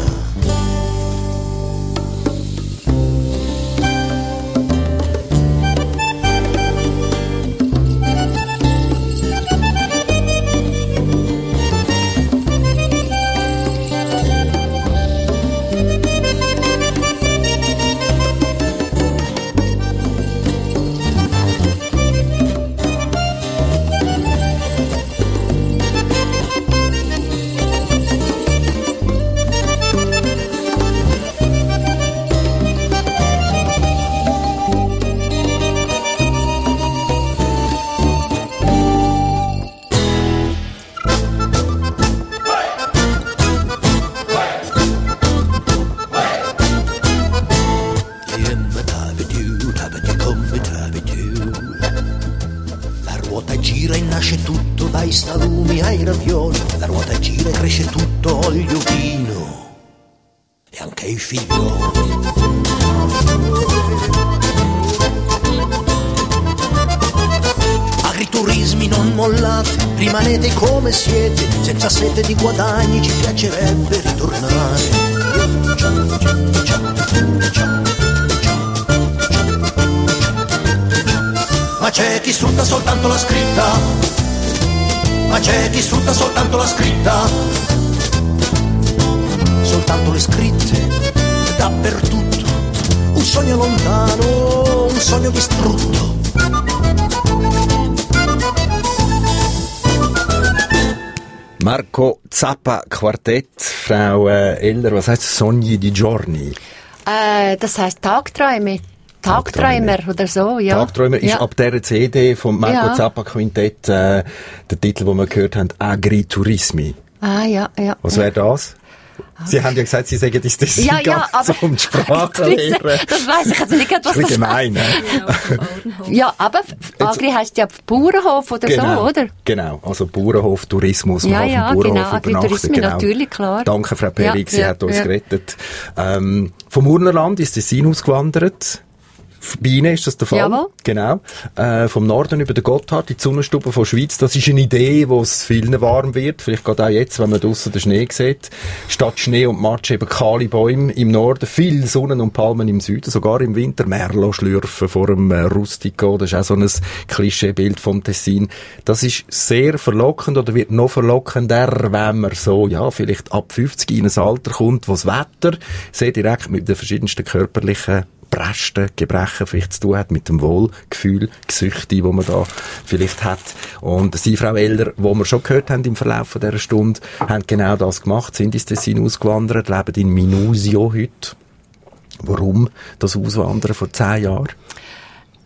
Rimanete come siete, senza sete di guadagni, ci piacerebbe ritornare. Ma c'è chi sfrutta soltanto la scritta, ma c'è chi sfrutta soltanto la scritta, soltanto le scritte dappertutto, un sogno lontano, un sogno distrutto. Marco Zappa Quartett, Frau äh, Eller, was heißt Sogni di Giorni? Äh, das heißt Tagträume. Tagträumer oder so, ja. Tagträumer ist ja. ab dieser C D vom Marco ja. Zappa Quintett äh, der Titel, den wir gehört haben, Agriturismi. Ah, ja, ja. Was ja. wäre das? Sie haben ja gesagt, Sie sagen das Tessin ja, ja, aber zum Sprachenlehren. Das weiss ich also nicht, was das ist gemein, ja, aber Agri heisst ja Bauernhof oder genau, so, oder? Genau, also Bauernhof, Tourismus, man ja, kann ja, auf dem Bauernhof genau, übernachten. Genau, natürlich, klar. Danke, Frau Perig, ja, sie ja, hat uns ja. gerettet. Ähm, vom Urnerland ist Tessin ausgewandert. Biene ist das der Fall. Jawohl. Genau. Äh, vom Norden über den Gotthard, die Sonnenstube von Schweiz. Das ist eine Idee, wo es vielen warm wird. Vielleicht gerade auch jetzt, wenn man draussen den Schnee sieht. Statt Schnee und Matsch eben kahle Bäume im Norden, viel Sonnen und Palmen im Süden, sogar im Winter Merlot schlürfen vor dem äh, Rustico. Das ist auch so ein Klischeebild vom Tessin. Das ist sehr verlockend oder wird noch verlockender, wenn man so, ja, vielleicht ab fünfzig in ein Alter kommt, wo das Wetter sehr direkt mit den verschiedensten körperlichen Bresten, Gebrechen vielleicht zu tun hat, mit dem Wohlgefühl, Gesüchte, wo man da vielleicht hat. Und Sie, Frau Eller, wo wir schon gehört haben im Verlauf dieser Stunde, haben genau das gemacht, sind ins Tessin ausgewandert, leben in Minusio heute. Warum das Auswandern vor zehn Jahren?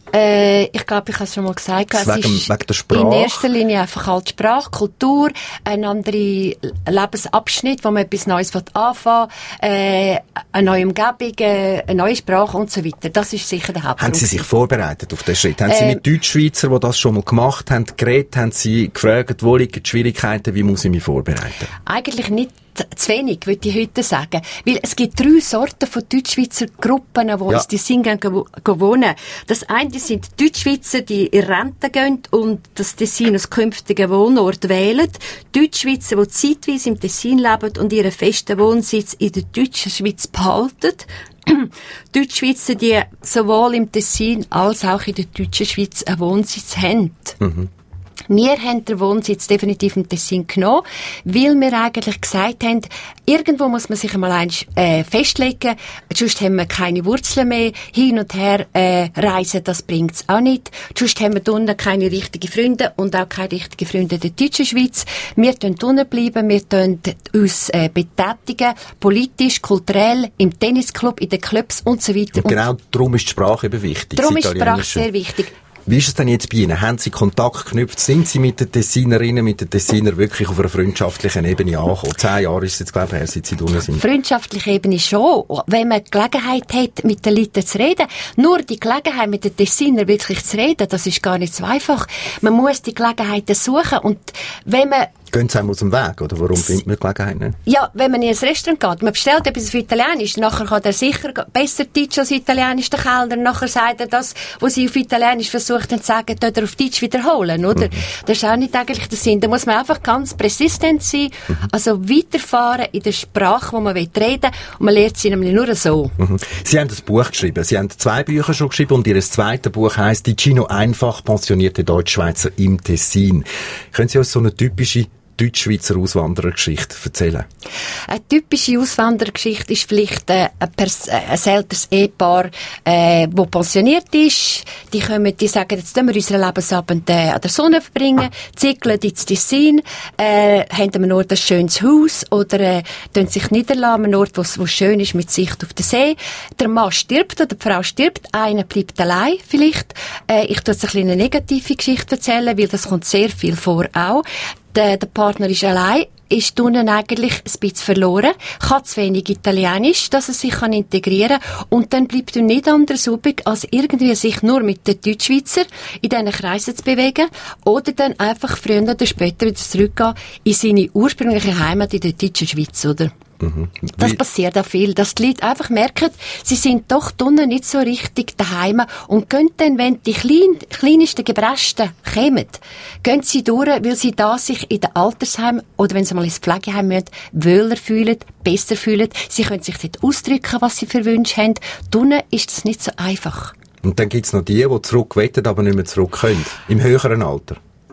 Äh, ich glaube, ich habe es schon mal gesagt. Es wegen, ist wegen der Sprache? In erster Linie einfach halt Sprache, Kultur, ein anderer Lebensabschnitt, wo man etwas Neues anfangen will, äh, eine neue Umgebung, äh, eine neue Sprache und so weiter. Das ist sicher der Hauptgrund. Haben Sie sich vorbereitet auf den Schritt? Haben äh, Sie mit Deutschschweizern, die das schon mal gemacht haben, geredet? Haben Sie gefragt, wo liegen die Schwierigkeiten? Wie muss ich mich vorbereiten? Eigentlich nicht zu wenig, würde ich heute sagen. Weil es gibt drei Sorten von Deutschschweizer Gruppen, die ja. ins Tessin gehen, wohnen. Das eine sind Deutschschweizer, die in Rente gehen und das Tessin als künftigen Wohnort wählen. Deutschschweizer, die zeitweise im Tessin leben und ihren festen Wohnsitz in der deutschen Schweiz behalten. Deutschschweizer, die sowohl im Tessin als auch in der deutschen Schweiz einen Wohnsitz haben. Mhm. Wir haben den Wohnsitz definitiv im Tessin genommen, weil wir eigentlich gesagt haben, irgendwo muss man sich einmal eins, äh, festlegen, sonst haben wir keine Wurzeln mehr, hin und her äh, reisen, das bringt's auch nicht, sonst haben wir unten keine richtigen Freunde und auch keine richtigen Freunde in der deutschen Schweiz. Wir tun unten bleiben, wir tun uns äh, betätigen, politisch, kulturell, im Tennisclub, in den Clubs und so weiter. Und genau und darum ist die Sprache eben wichtig. Darum ist die Sprache sehr wichtig. Wie ist es denn jetzt bei Ihnen? Haben Sie Kontakt geknüpft? Sind Sie mit den Tessinerinnen, mit den Tessinern wirklich auf einer freundschaftlichen Ebene angekommen? Zehn Jahre ist es jetzt, glaube ich, her, seit Sie da sind. Freundschaftliche Ebene schon. Wenn man die Gelegenheit hat, mit den Leuten zu reden. Nur die Gelegenheit, mit den Tessinern wirklich zu reden, das ist gar nicht so einfach. Man muss die Gelegenheiten suchen und wenn man Gehen Sie einmal aus dem Weg, oder warum findet man die Gelegenheit nicht? Ja, wenn man in ein Restaurant geht, man bestellt etwas auf Italienisch, nachher kann er sicher besser Deutsch als Italienisch, der Kellner, nachher sagt er das, was sie auf Italienisch versucht haben zu sagen, tut er auf Deutsch wiederholen, oder? Mhm. Das ist auch nicht eigentlich der Sinn. Da muss man einfach ganz persistent sein, mhm. also weiterfahren in der Sprache, wo man reden will, und man lernt sie nämlich nur so. Mhm. Sie haben ein Buch geschrieben, Sie haben zwei Bücher schon geschrieben und Ihr zweites Buch heisst «Ticino einfach, pensionierte Deutschschweizer im Tessin». Können Sie uns so eine typische Deutschschweizer Auswanderergeschichte erzählen? Eine typische Auswanderergeschichte ist vielleicht äh, ein, Pers- ein älteres Ehepaar, äh, das pensioniert ist. Die kommen, die sagen, jetzt tun wir unseren Lebensabend äh, an der Sonne verbringen, ziegeln ins Tessin, äh, haben wir nur ein schönes Haus oder äh, tun sich niederlassen, an einem Ort, wo es schön ist, mit Sicht auf den See. Der Mann stirbt oder die Frau stirbt, einer bleibt allein vielleicht. Äh, ich tue jetzt ein bisschen eine negative Geschichte erzählen, weil das kommt sehr viel vor auch. Der, der Partner ist allein, ist unten eigentlich ein bisschen verloren, kann zu wenig Italienisch, dass er sich kann integrieren kann und dann bleibt ihm nicht anders übrig, als irgendwie sich nur mit den Deutschschweizer in diesen Kreisen zu bewegen oder dann einfach früher oder später wieder zurückgehen in seine ursprüngliche Heimat in der deutschen Schweiz, oder? Mhm. Das passiert auch viel, dass die Leute einfach merken, sie sind doch drinnen nicht so richtig daheim und gehen dann, wenn die klein, kleinsten Gebresten kommen, gehen sie durch, weil sie da sich in den Altersheimen oder wenn sie mal ins Pflegeheim müssen, wohler fühlen, besser fühlen. Sie können sich dort ausdrücken, was sie für Wünsche haben. Drinnen ist das nicht so einfach. Und dann gibt's noch die, die zurück wollen, aber nicht mehr zurück können, im höheren Alter.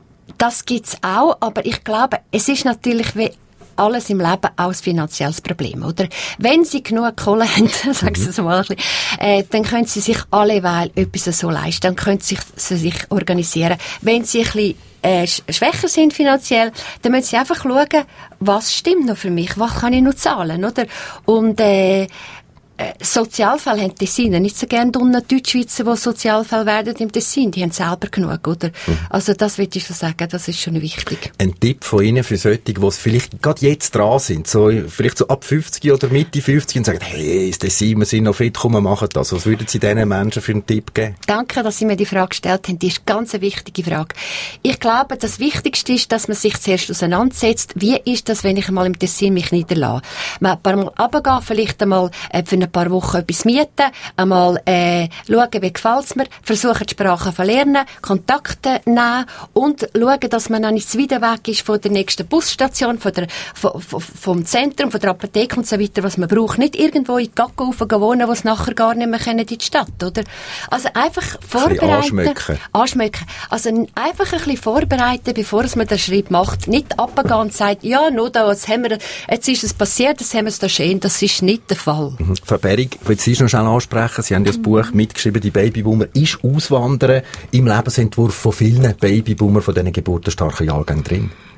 Das gibt's auch, aber ich glaube, es ist natürlich wie alles im Leben auch ein finanzielles Problem, oder? Wenn Sie genug Kohle haben, sagen Sie es mal ein bisschen, äh, dann können Sie sich alleweil etwas so leisten, dann können Sie sich, Sie sich organisieren. Wenn Sie ein bisschen äh, schwächer sind finanziell, dann müssen Sie einfach schauen, was stimmt noch für mich, was kann ich noch zahlen, oder? Und äh, Äh, Sozialfälle haben die Tessiner nicht so gerne unten Deutschschweizer, die Sozialfälle werden im Tessin. Die haben selber genug, oder? Mhm. Also das würde ich schon sagen, das ist schon wichtig. Ein Tipp von Ihnen für solche, die vielleicht gerade jetzt dran sind, so, vielleicht so ab fünfzig oder Mitte fünfzig und sagen, hey, das Tessin, wir sind noch fit, komm, wir machen das. Was würden Sie diesen Menschen für einen Tipp geben? Danke, dass Sie mir die Frage gestellt haben. Die ist ganz eine wichtige Frage. Ich glaube, das Wichtigste ist, dass man sich zuerst auseinandersetzt, wie ist das, wenn ich einmal im Tessin mich niederlasse. Man ein paar Mal runtergehen, vielleicht einmal äh, für ein paar Wochen etwas mieten, einmal äh, schauen, wie gefällt's mir, versuchen die Sprache zu lernen, Kontakte nehmen und schauen, dass man auch nicht zu weit weg ist von der nächsten Busstation, von der, von, von, vom Zentrum, von der Apotheke und so weiter, was man braucht. Nicht irgendwo in die Gacke wohnen, wo es nachher gar nicht mehr können in die Stadt, oder? Also einfach vorbereiten. Anschmecken. Anschmecken. Also einfach ein bisschen vorbereiten, bevor man den Schritt macht. Nicht runtergehen und sagen, ja, nur da, jetzt haben wir, jetzt ist es passiert, jetzt haben wir es da schön. Das ist nicht der Fall. Mhm. Frau Berrig, ich will Sie noch schnell ansprechen. Sie haben ja das Buch mitgeschrieben, die Babyboomer. Ist Auswandern im Lebensentwurf von vielen Babyboomer von diesen geburtenstarken Jahrgängen drin?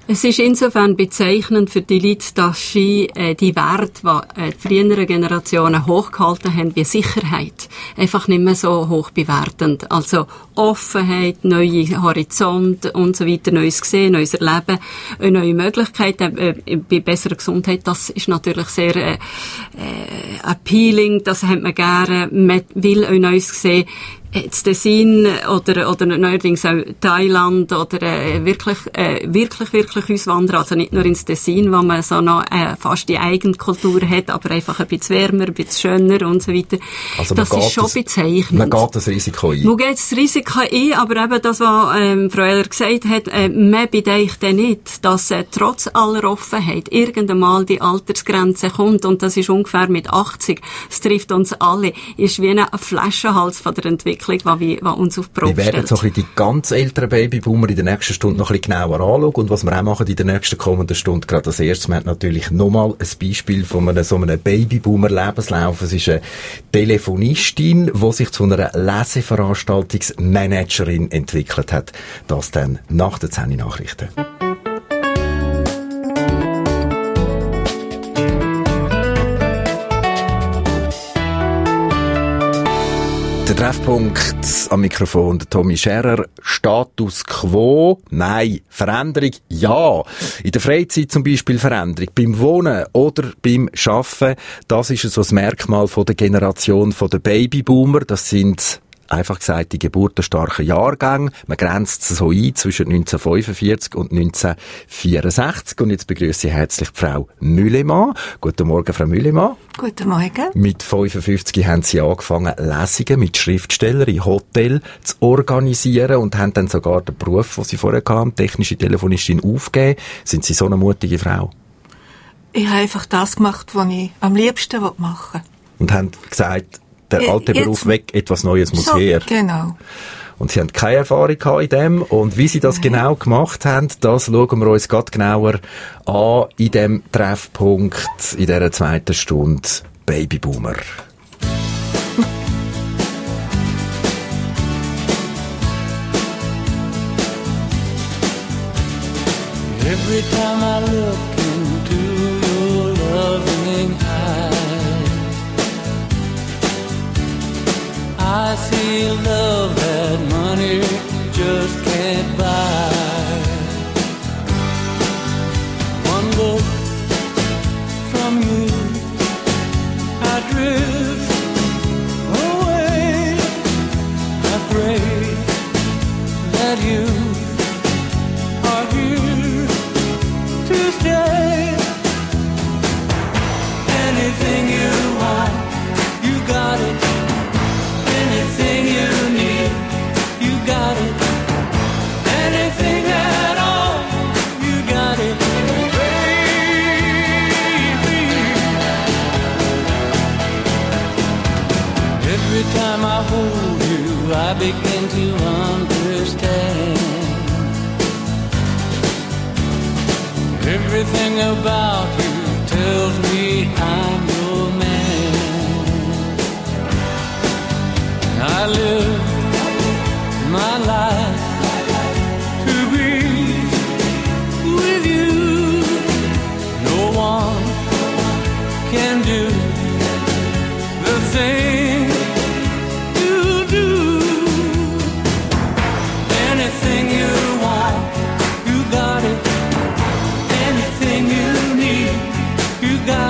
Es ist insofern bezeichnend für die Leute, dass sie äh, die Werte, die äh, die früheren Generationen hochgehalten haben, wie Sicherheit, einfach nicht mehr so hoch bewertend. Also Offenheit, neue Horizonte und so weiter, neues Gesehen, neues Erleben, neue Möglichkeiten, äh, bei besserer Gesundheit, das ist natürlich sehr äh, äh, appealing, das hat man gerne, man will auch Neues sehen. Das Tessin oder, oder neuerdings auch Thailand oder äh, wirklich, äh, wirklich, wirklich auswandern. Also nicht nur ins Tessin, wo man so noch äh, fast die Eigenkultur hat, aber einfach ein bisschen wärmer, ein bisschen schöner und so weiter. Also das ist schon das, bezeichnend. Man geht das Risiko ein. Man geht das Risiko ein, aber eben das, was ähm, Frau Eller gesagt hat, äh, man bedenkt dann nicht, dass äh, trotz aller Offenheit irgendwann mal die Altersgrenze kommt und das ist ungefähr mit achtzig. Das trifft uns alle. Ist wie ein Flaschenhals von der Entwicklung. Die uns auf die Probe Wir werden stellt. so ein bisschen die ganz älteren Babyboomer in der nächsten Stunde noch ein bisschen genauer anschauen. Und was wir auch machen in der nächsten kommenden Stunde, gerade als erstes, wir haben natürlich nochmal ein Beispiel von einem, so einem Babyboomer-Lebenslauf. Es ist eine Telefonistin, die sich zu einer Leseveranstaltungsmanagerin entwickelt hat. Das dann nach den zehn Nachrichten. Der Treffpunkt am Mikrofon, der Tommy Scherer. Status quo? Nein. Veränderung? Ja. In der Freizeit zum Beispiel Veränderung. Beim Wohnen oder beim Arbeiten. Das ist so das Merkmal von der Generation der Babyboomer. Das sind einfach gesagt die geburtenstarken Jahrgänge. Man grenzt es so ein zwischen neunzehnhundertfünfundvierzig und neunzehnhundertvierundsechzig. Und jetzt begrüße ich herzlich Frau Müllemann. Guten Morgen, Frau Müllemann. Guten Morgen. Mit fünfundfünfzig haben Sie angefangen, Lesungen mit Schriftstellern in Hotel zu organisieren und haben dann sogar den Beruf, den Sie vorher hatten, technische Telefonistin, aufgegeben. Sind Sie so eine mutige Frau? Ich habe einfach das gemacht, was ich am liebsten machen will. Und haben gesagt, der alte Jetzt, Beruf weg, etwas Neues muss so, her. Genau. Und Sie haben keine Erfahrung gehabt in dem. Und wie Sie das Nein. genau gemacht haben, das schauen wir uns gerade genauer an in dem Treffpunkt in dieser zweiten Stunde Babyboomer. Every time I look into your loving eyes, I see love that money just can't buy. One look from you, I drift away. I pray that you are here to stay. Anything you want, you got it. Anything you need, you got it. Anything at all, you got it, baby. Every time I hold you, I begin to understand. Everything about you tells me I'm your man. I live my life to be with you. No one can do the thing you do. Anything you want, you got it. Anything you need, you got it.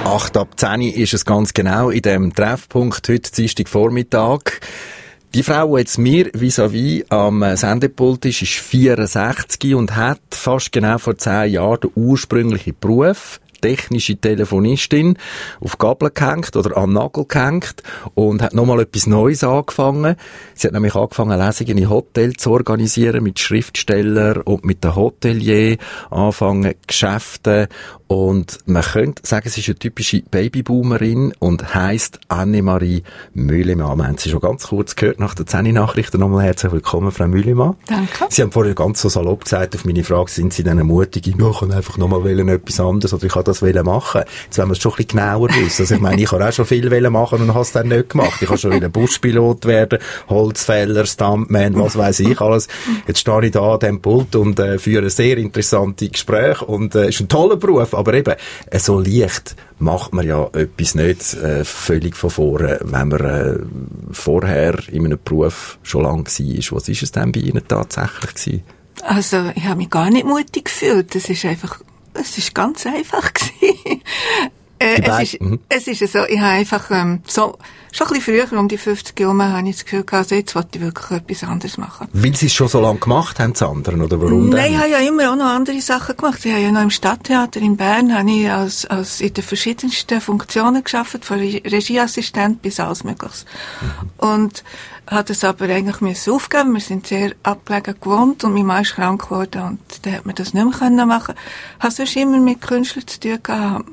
acht ab zehn ist es ganz genau in dem Treffpunkt heute Dienstag Vormittag. Die Frau, die jetzt mir vis-à-vis am Sendepult ist, ist vierundsechzig und hat fast genau vor zehn Jahren den ursprünglichen Beruf, technische Telefonistin, auf Gabel gehängt oder an den Nagel gehängt und hat nochmal etwas Neues angefangen. Sie hat nämlich angefangen, Lesungen in Hotels zu organisieren mit Schriftstellern und mit den Hoteliers, anfangen Geschäfte. Und man könnte sagen, sie ist eine typische Babyboomerin und heisst Annemarie Mühlemann. Wir haben sie schon ganz kurz gehört nach der zehn-Nachrichten. Nochmal herzlich willkommen, Frau Mühlemann. Danke. Sie haben vorher ganz so salopp gesagt auf meine Frage, sind Sie denn mutig? Ja, ich kann einfach nochmal etwas anderes oder ich kann das machen. Jetzt wollen wir es schon ein bisschen genauer wissen. Also ich meine, ich habe auch schon viel machen und habe es dann nicht gemacht. Ich habe schon wieder Buspilot werden, Holzfäller, Stuntman, was weiß ich alles. Jetzt stehe ich da an diesem Pult und äh, führe sehr interessante Gespräche und es äh, ist ein toller Beruf. Aber eben, äh, so leicht macht man ja etwas nicht äh, völlig von vorne, wenn man äh, vorher in einem Beruf schon lange war. Was ist es denn bei Ihnen tatsächlich gewesen? Also, ich habe mich gar nicht mutig gefühlt. Das ist einfach, es ist ganz einfach gewesen. Äh, es ist, mhm. es ist so, ich habe einfach, ähm, so, schon ein bisschen früher, um die fünfzig herum, habe ich das Gefühl gehabt, also jetzt wollte ich wirklich etwas anderes machen. Weil Sie es schon so lange gemacht haben, das andere, oder warum Nein, denn? ich habe ja immer auch noch andere Sachen gemacht. Ich habe ja noch im Stadttheater in Bern, habe ich als, als in den verschiedensten Funktionen gearbeitet, von Regieassistent bis alles Mögliches. Mhm. Und hat es aber eigentlich müssen aufgeben. Wir sind sehr abgelegen gewohnt und mein Mann ist krank geworden und dann hat man das nicht mehr können machen. Ich habe sonst immer mit Künstlern zu tun gehabt,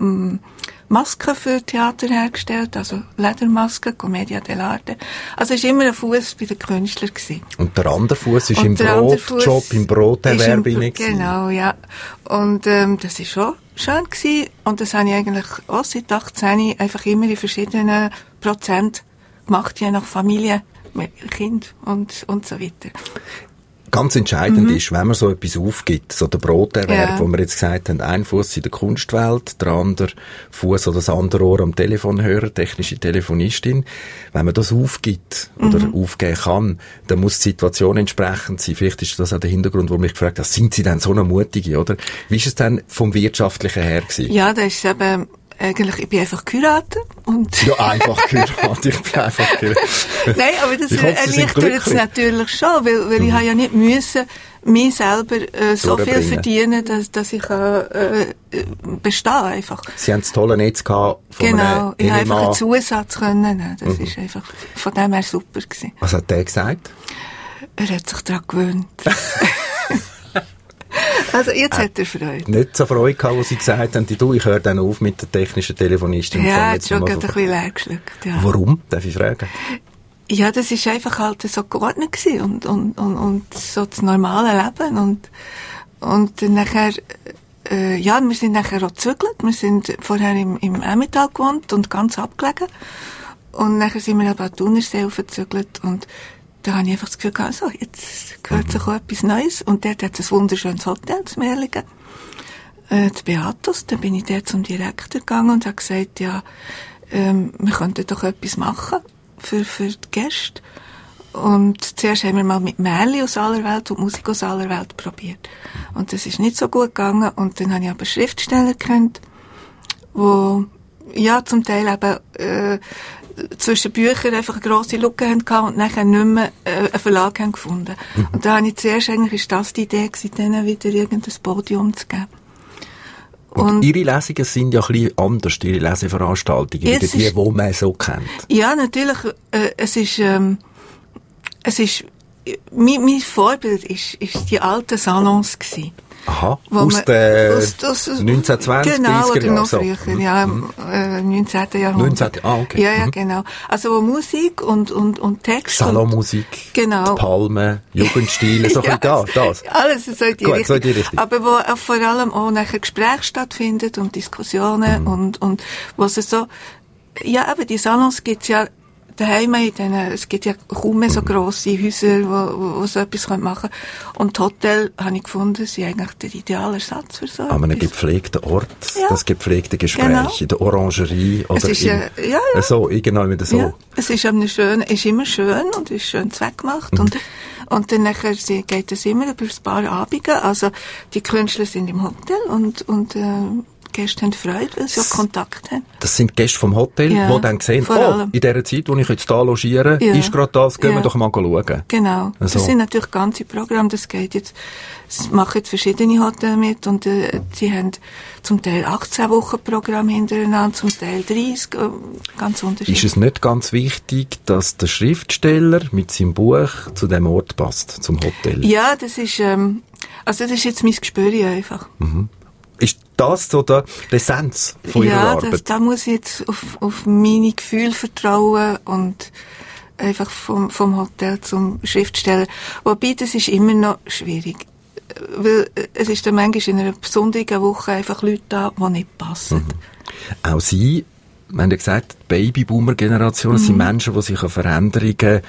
Masken für Theater hergestellt, also Ledermasken, Commedia dell'arte. Also es war immer ein Fuß bei den Künstlern gewesen. Und der andere Fuß ist im Brotjob, im Broterwerb gewesen. Genau, ja. Und ähm, das war schon schön gewesen. Und das habe ich eigentlich auch seit achtzehn einfach immer in verschiedenen Prozent gemacht, je nach Familie, Kind und, und so weiter. Ganz entscheidend mhm. ist, wenn man so etwas aufgibt, so der Broterwerb, ja. wo wir jetzt gesagt haben, ein Fuß in der Kunstwelt, der andere Fuß oder das andere Ohr am Telefonhörer, technische Telefonistin. Wenn man das aufgibt oder mhm. aufgeben kann, dann muss die Situation entsprechend sein. Vielleicht ist das auch der Hintergrund, wo mich gefragt hat, sind Sie denn so eine Mutige, oder? Wie ist es denn vom Wirtschaftlichen her gewesen? Ja, das ist eben, eigentlich, ich bin einfach geheiratet. Und ja, einfach geheiratet. Ich bin einfach geheiratet. Nein, aber das erleichtert es natürlich schon, weil, weil mhm. ich habe ja nicht müssen, mir selber äh, so viel verdienen, dass, dass ich äh, bestehen einfach. Sie haben das tolle Netz gehabt von Genau, ich habe einfach einen Zusatz können nehmen. Das mhm. ist einfach von dem her super gewesen. Was hat der gesagt? Er hat sich daran gewöhnt. Also jetzt äh, hat er Freude. Nicht so Freude gehabt, wo Sie gesagt haben, du, ich höre dann auf mit der technischen Telefonistin. Ja, hat schon gerade ein bisschen leer geschluckt, ja. Warum? Darf ich fragen? Ja, das ist einfach halt so geordnet gewesen und, und, und, und so das normale Leben und, und dann nachher, äh, ja, wir sind nachher auch gezügelt. Wir sind vorher im, im Emmental gewohnt und ganz abgelegen. Und nachher sind wir aber an den Thunersee aufgezügelt und da habe ich einfach das Gefühl gehabt, so, jetzt gehört sich auch etwas Neues. Und dort hat es ein wunderschönes Hotel, das Merligen, äh, das Beatus. Dann bin ich dort zum Direktor gegangen und habe gesagt, ja, ähm, wir könnten doch etwas machen für, für die Gäste. Und zuerst haben wir mal mit Märli aus aller Welt und Musik aus aller Welt probiert. Und das ist nicht so gut gegangen. Und dann habe ich aber Schriftsteller gekannt, wo, ja, zum Teil eben, äh, zwischen Büchern einfach eine grosse Lücke hatten und nachher nicht mehr äh, einen Verlag haben gefunden. Mhm. Und da habe ich zuerst eigentlich, ist das die Idee gewesen, denen wieder irgendein Podium zu geben. Und, und Ihre Lesungen sind ja ein bisschen anders, Ihre Leseveranstaltungen, wie die, die man so kennt. Ja, natürlich, äh, es ist, ähm, es ist, mein, mein Vorbild ist, ist die alten Salons gewesen. Aha, aus den neunzehnhundertzwanzig, genau, dreißiger oder noch Jahren. früher, ja, im äh, neunzehnten Jahrhundert. neunzehnten Ah, okay. Ja, ja, genau. Also wo Musik und, und, und Text. Salonmusik, genau. Palmen, Jugendstile, so ja, da, das. Alles so in die, Gut, Richtung. so in die Richtung. Aber wo auch vor allem auch nachher Gespräche stattfindet und Diskussionen mhm. und, und wo es so, ja, aber die Salons gibt's ja daheim in denen, es gibt ja kaum mehr so grosse Häuser, wo, wo, wo so etwas machen können. Und Hotel, habe ich gefunden, sind eigentlich der ideale Ersatz für so an einem gepflegten Ort, ja. das gepflegte Gespräch, genau. in der Orangerie oder es ist, in, ja, ja, ja. so, irgendwie so. Ja, es ist einem schön, ist immer schön und ist schön zweckgemacht mhm. und, und dann nachher geht es immer über ein paar Abende, also die Künstler sind im Hotel und, und, äh, die Gäste haben Freude, weil sie auch Kontakt haben. Das sind Gäste vom Hotel, Ja, die dann sehen, vor oh, allem. in dieser Zeit, wo ich jetzt da logiere, Ja. ist gerade das, gehen Ja. wir doch mal schauen. Genau. Also. Das sind natürlich ganze Programme, das geht jetzt, es machen jetzt verschiedene Hotels mit und äh, die haben zum Teil achtzehn Wochen Programm hintereinander, zum Teil dreißig, äh, ganz unterschiedlich. Ist es nicht ganz wichtig, dass der Schriftsteller mit seinem Buch zu dem Ort passt, zum Hotel? Ja, das ist, ähm, also das ist jetzt mein Gespür einfach. Mhm. Ist das so der die Essenz von Ihrer Ja, Arbeit? das, da muss ich jetzt auf, auf meine Gefühle vertrauen und einfach vom, vom Hotel zum Schriftsteller. Wobei, das ist immer noch schwierig. Weil es ist dann manchmal in einer besonderen Woche einfach Leute da, die nicht passen. Mhm. Auch Sie, wir haben ja gesagt, die Babyboomer-Generation, das Mhm. sind Menschen, die sich an Veränderungen,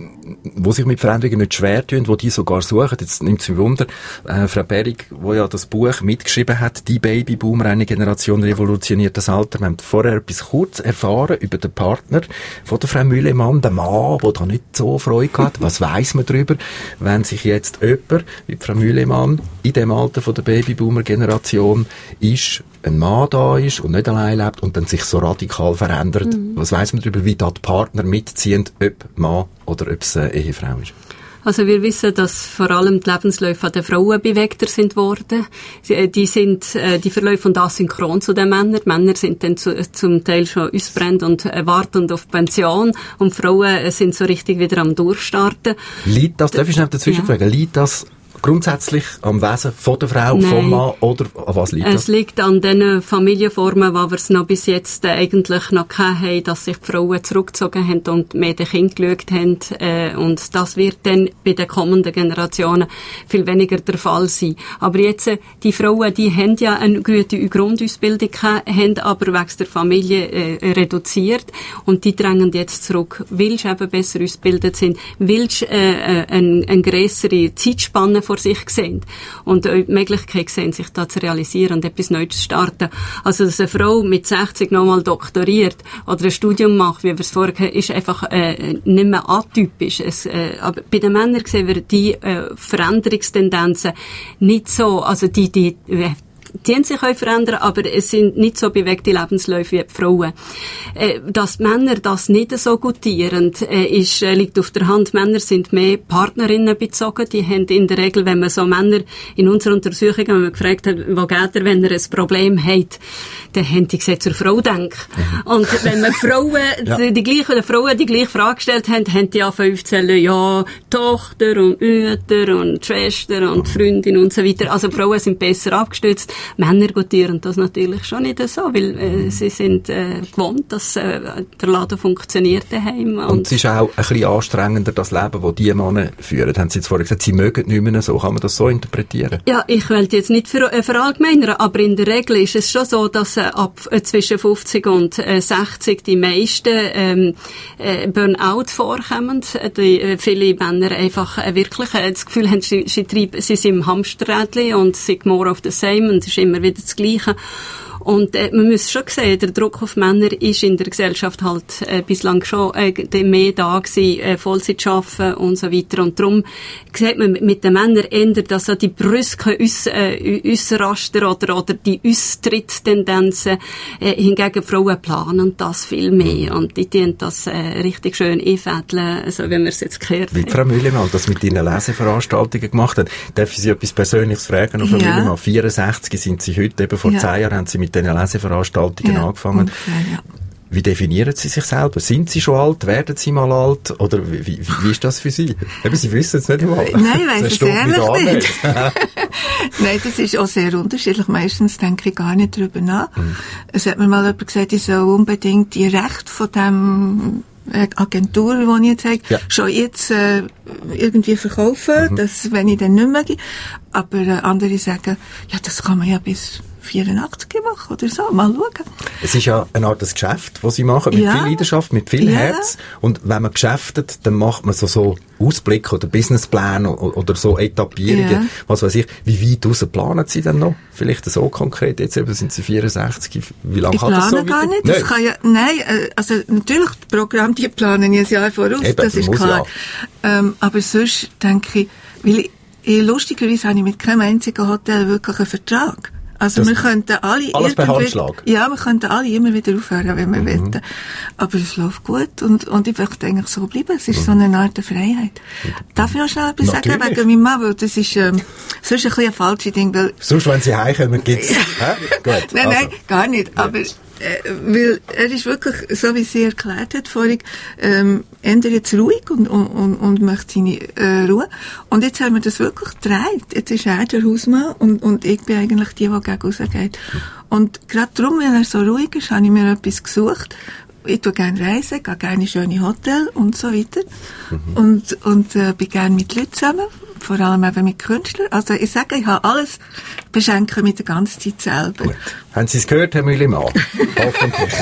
die sich mit Veränderungen nicht schwer tun, die die sogar suchen. Jetzt nimmt es mich Wunder, äh, Frau Berrig, die ja das Buch mitgeschrieben hat, «Die Babyboomer, eine Generation revolutioniert das Alter». Wir haben vorher etwas kurz erfahren über den Partner von der Frau Müllemann, den Mann, der da nicht so Freude hat. Was weiss man darüber, wenn sich jetzt jemand, wie Frau Müllemann, in dem Alter von der Babyboomer-Generation ist, ein Mann da ist und nicht allein lebt und dann sich so radikal verändert. Mhm. Was weiss man darüber, wie da die Partner mitziehen, ob Mann oder ob es eine Ehefrau ist? Also wir wissen, dass vor allem die Lebensläufe der Frauen bewegter sind worden. Sie, die sind, äh, die Verläufe und asynchron zu den Männern. Die Männer sind dann zu, zum Teil schon ausbrennt und äh, wartend auf Pension und Frauen äh, sind so richtig wieder am Durchstarten. Liegt das, darf ich schnell dazwischen Ja. fragen, liegt das grundsätzlich am Wesen von der Frau, Nein. vom Mann oder an was liegt das? Es liegt an den Familienformen, wo wir es noch bis jetzt äh, eigentlich noch gehabt haben, dass sich die Frauen zurückgezogen haben und mehr den Kind geschaut haben. Äh, und das wird dann bei den kommenden Generationen viel weniger der Fall sein. Aber jetzt, äh, die Frauen, die haben ja eine gute Grundausbildung gehabt, haben aber wegen der Familie äh, reduziert und die drängen jetzt zurück, weil sie eben besser ausgebildet sind, weil sie äh, eine, eine grössere Zeitspanne vor sich sehen und die Möglichkeit sehen, sich da zu realisieren und etwas Neues zu starten. Also, dass eine Frau mit sechzig nochmal doktoriert oder ein Studium macht, wie wir es vorher hatten, ist einfach äh, nicht mehr atypisch. Es, äh, aber bei den Männern sehen wir die äh, Veränderungstendenzen nicht so, also die, die äh, die haben sich auch verändern, aber es sind nicht so bewegte Lebensläufe wie die Frauen. Äh, dass die Männer das nicht so gutieren, äh, ist, äh, liegt auf der Hand. Männer sind mehr Partnerinnen bezogen. Die haben in der Regel, wenn man so Männer in unserer Untersuchung, wenn man gefragt hat, wo geht er, wenn er ein Problem hat, dann haben die gesagt, zur Frau denken. Mhm. Und wenn man Frauen, ja. die, die gleichen Frauen die gleiche Frage gestellt haben, haben die angefangen aufzählen, ja, Tochter und Mütter und Schwester und Freundin und so weiter. Also Frauen sind besser abgestützt. Männer gutieren das natürlich schon nicht so, weil äh, sie sind äh, gewohnt, dass äh, der Laden funktioniert daheim. Und, und es ist auch ein bisschen anstrengender, das Leben, das die Männer führen. Haben Sie jetzt vorher gesagt, sie mögen nicht mehr so. Kann man das so interpretieren? Ja, ich will jetzt nicht für, äh, verallgemeinern, aber in der Regel ist es schon so, dass äh, ab äh, zwischen fünfzig und äh, sechzig die meisten ähm, äh, Burnout vorkommen. Die, äh, viele Männer einfach äh, wirklich äh, das Gefühl haben, sie, sie, treiben, sie sind im Hamsterrädchen und sind more of the same und ist immer wieder das Gleiche. Und äh, man muss schon sehen, der Druck auf Männer ist in der Gesellschaft halt äh, bislang schon äh, mehr da gewesen, äh, Vollzeit arbeiten und so weiter. Und darum sieht man mit den Männern ändert, dass so die brüsken Äusserraster oder, oder die Austritttendenzen äh, hingegen Frauen planen das viel mehr. Und die tun das äh, richtig schön einfädeln, so wie wir es jetzt gehört haben. Wie Frau Müllemann das mit Ihren Leseveranstaltungen gemacht hat, darf ich Sie etwas Persönliches fragen? Frau Ja. Müllemann, vierundsechzig sind Sie heute, eben vor Ja. zehn Jahren haben Sie mit diesen Leseveranstaltungen ja, angefangen. Ungefähr, ja. Wie definieren Sie sich selber? Sind Sie schon alt? Werden Sie mal alt? Oder wie, wie, wie ist das für Sie? Eben, Sie wissen es nicht einmal. Nein, ich weiss es steht ehrlich da nicht. Nein, das ist auch sehr unterschiedlich. Meistens denke ich gar nicht drüber nach. Mhm. Es hat mir mal jemand gesagt, ich soll unbedingt die Rechte von dem Agentur, die ich jetzt habe, ja. schon jetzt äh, irgendwie verkaufen, mhm. dass, wenn ich dann nicht mehr gehe. Aber äh, andere sagen, ja, das kann man ja bis vierundachtzig machen oder so. Mal schauen. Es ist ja eine Art Geschäft, das Sie machen, mit ja. viel Leidenschaft, mit viel ja. Herz. Und wenn man geschäftet, dann macht man so, so Ausblick oder Businesspläne oder, oder so Etappierungen. Ja. Was weiß ich. Wie weit raus planen Sie denn noch? Vielleicht so konkret. Jetzt eben sind Sie vierundsechzig. Wie lange kann das so? Ich plane gar nicht. Das kann ja, nein, also natürlich, die Programme, die planen ein Jahr voraus. Eben, das ist klar. Ja. Ähm, aber sonst denke ich, weil ich, lustigerweise habe ich mit keinem einzigen Hotel wirklich einen Vertrag. Also Das- wir könnten alle Alles per irgendwie- Handschlag? Ja, wir könnten alle immer wieder aufhören, wenn wir Mhm. wollten. Aber es läuft gut und, und ich möchte eigentlich so bleiben. Es ist Mhm. so eine Art der Freiheit. Darf ich noch schnell etwas sagen Natürlich. wegen meinem Mann? Weil das ist ähm, sonst ein bisschen ein falsches Ding, weil Sonst, wenn sie heimkommen, gibt's, hä? Gut. Nein, also. nein, gar nicht. Aber äh, weil er ist wirklich, so wie sie erklärt hat vorhin, ähm, ändert jetzt ruhig und, und, und, und möchte seine äh, Ruhe. Und jetzt haben wir das wirklich gedreht. Jetzt ist er der Hausmann und, und ich bin eigentlich die, die gegen rausgeht. Und gerade darum, weil er so ruhig ist, habe ich mir etwas gesucht. Ich tue gerne reisen, gehe gerne in schöne Hotels und so weiter. Mhm. Und, und äh, bin gerne mit Leuten zusammen, vor allem eben mit Künstlern. Also ich sage, ich habe alles beschenken mit der ganzen Zeit selber. Gut. Haben Sie es gehört, Herr Müllimann? Hoffentlich.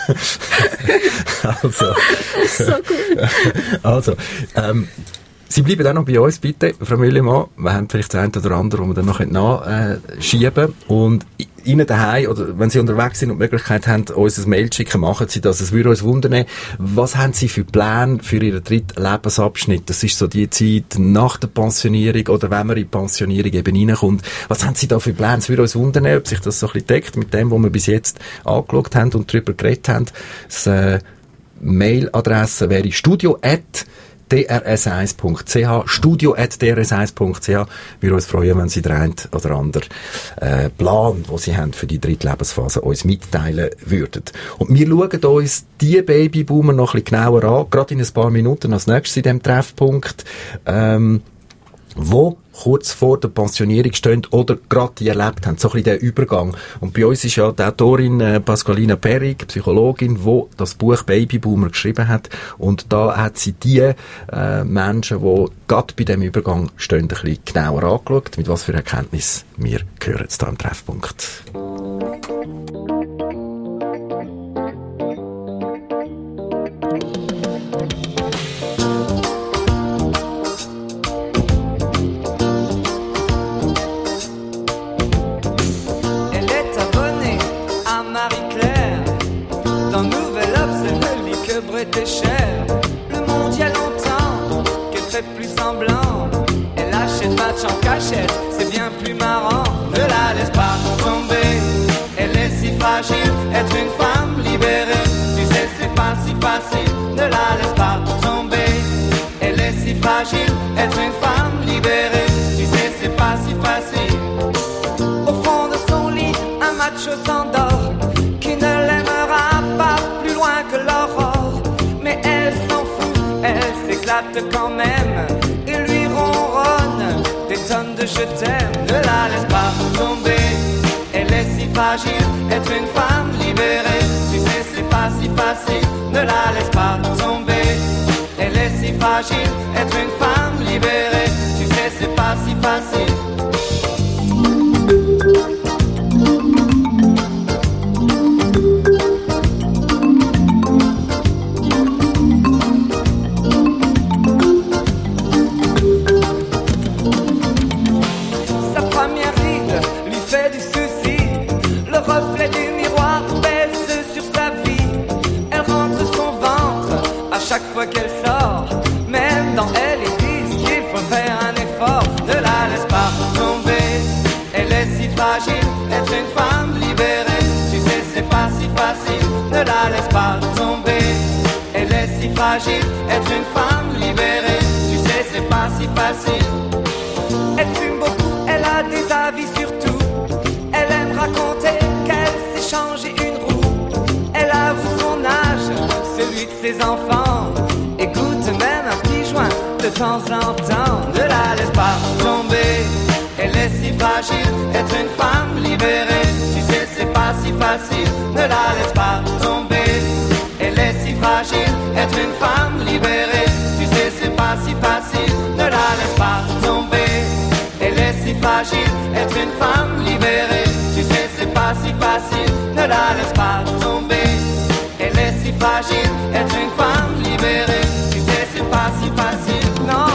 also. So gut. Also, ähm, Sie bleiben auch noch bei uns, bitte, Frau Müllimann. Wir haben vielleicht das eine oder andere, das wir dann noch nachschieben können. Und Ihnen daheim, oder wenn Sie unterwegs sind und die Möglichkeit haben, uns ein Mail zu schicken, machen Sie das. Es würde uns wundern, was haben Sie für Pläne für Ihren dritten Lebensabschnitt? Das ist so die Zeit nach der Pensionierung oder wenn man in die Pensionierung eben reinkommt. Was haben Sie da für Pläne? Es würde uns wundern, ob sich das so ein bisschen deckt mit dem, was wir bis jetzt angeschaut haben und darüber geredet haben. Das, äh, Mailadresse wäre studio at d r s eins punkt c h, studio at d r s eins punkt c h. Wir uns freuen, wenn Sie den einen oder anderen äh, Plan, den Sie haben für die dritte Lebensphase, uns mitteilen würden. Und wir schauen uns die Babyboomer noch ein bisschen genauer an, gerade in ein paar Minuten als nächstes in diesem Treffpunkt, ähm, wo kurz vor der Pensionierung stehen oder gerade die erlebt haben, so ein bisschen der Übergang. Und bei uns ist ja die Autorin äh, Pasqualina Perig, Psychologin, die das Buch Babyboomer geschrieben hat. Und da hat sie die äh, Menschen, die gerade bei dem Übergang stehen, ein bisschen genauer angeschaut, mit was für Erkenntnis wir hören jetzt hier im Treffpunkt. Elle est abonnée à Marie-Claire. Dans Nouvel Obs, elle ne lit que Bret et Cher. Le monde y a longtemps qu'elle fait plus semblant. Elle achète match en cachette, c'est bien plus marrant. Ne la laisse pas tomber, elle est si fragile. Être une femme libérée, tu sais c'est pas si facile. Ne la laisse pas tomber, elle est si fragile. Être une femme libérée, tu sais c'est pas si facile. Au fond de son lit, un macho s'endort, qui ne l'aimera pas plus loin que l'aurore. Mais elle s'en fout, elle s'éclate quand même, et lui ronronne des tonnes de je t'aime. Ne la laisse pas tomber, elle est si fragile. Être une femme libérée, tu sais c'est pas si facile. Ne la laisse pas tomber, elle est si fragile. Être une femme libérée, tu sais c'est pas si facile. Sa première ride lui fait du souci. Le reflet du miroir pèse sur sa vie. Elle rentre son ventre à chaque fois qu'elle sort. Même dans elle, ils disent qu'il faut faire un effort. Ne la laisse pas tomber, elle est si fragile. Être une femme libérée, tu sais c'est pas si facile. Ne la laisse pas tomber, elle est si fragile. Être une femme libérée, tu sais c'est pas si facile. Elle fume beaucoup, elle a des avis sur tout. Elle aime raconter qu'elle s'est changé une roue. Elle avoue son âge, celui de ses enfants. Écoute même un petit joint de temps en temps. Ne la laisse pas tomber, elle est si fragile. Être une femme libérée, tu sais c'est pas si facile. Ne la laisse pas tomber, elle est si fragile. Être une femme libérée, tu sais c'est pas si facile. Ne la laisse pas tomber, elle est si fragile. Être une femme libérée, tu sais c'est pas si facile. Ne la laisse pas tomber, elle est si fragile. Être une femme libérée, tu sais c'est pas si facile. Non.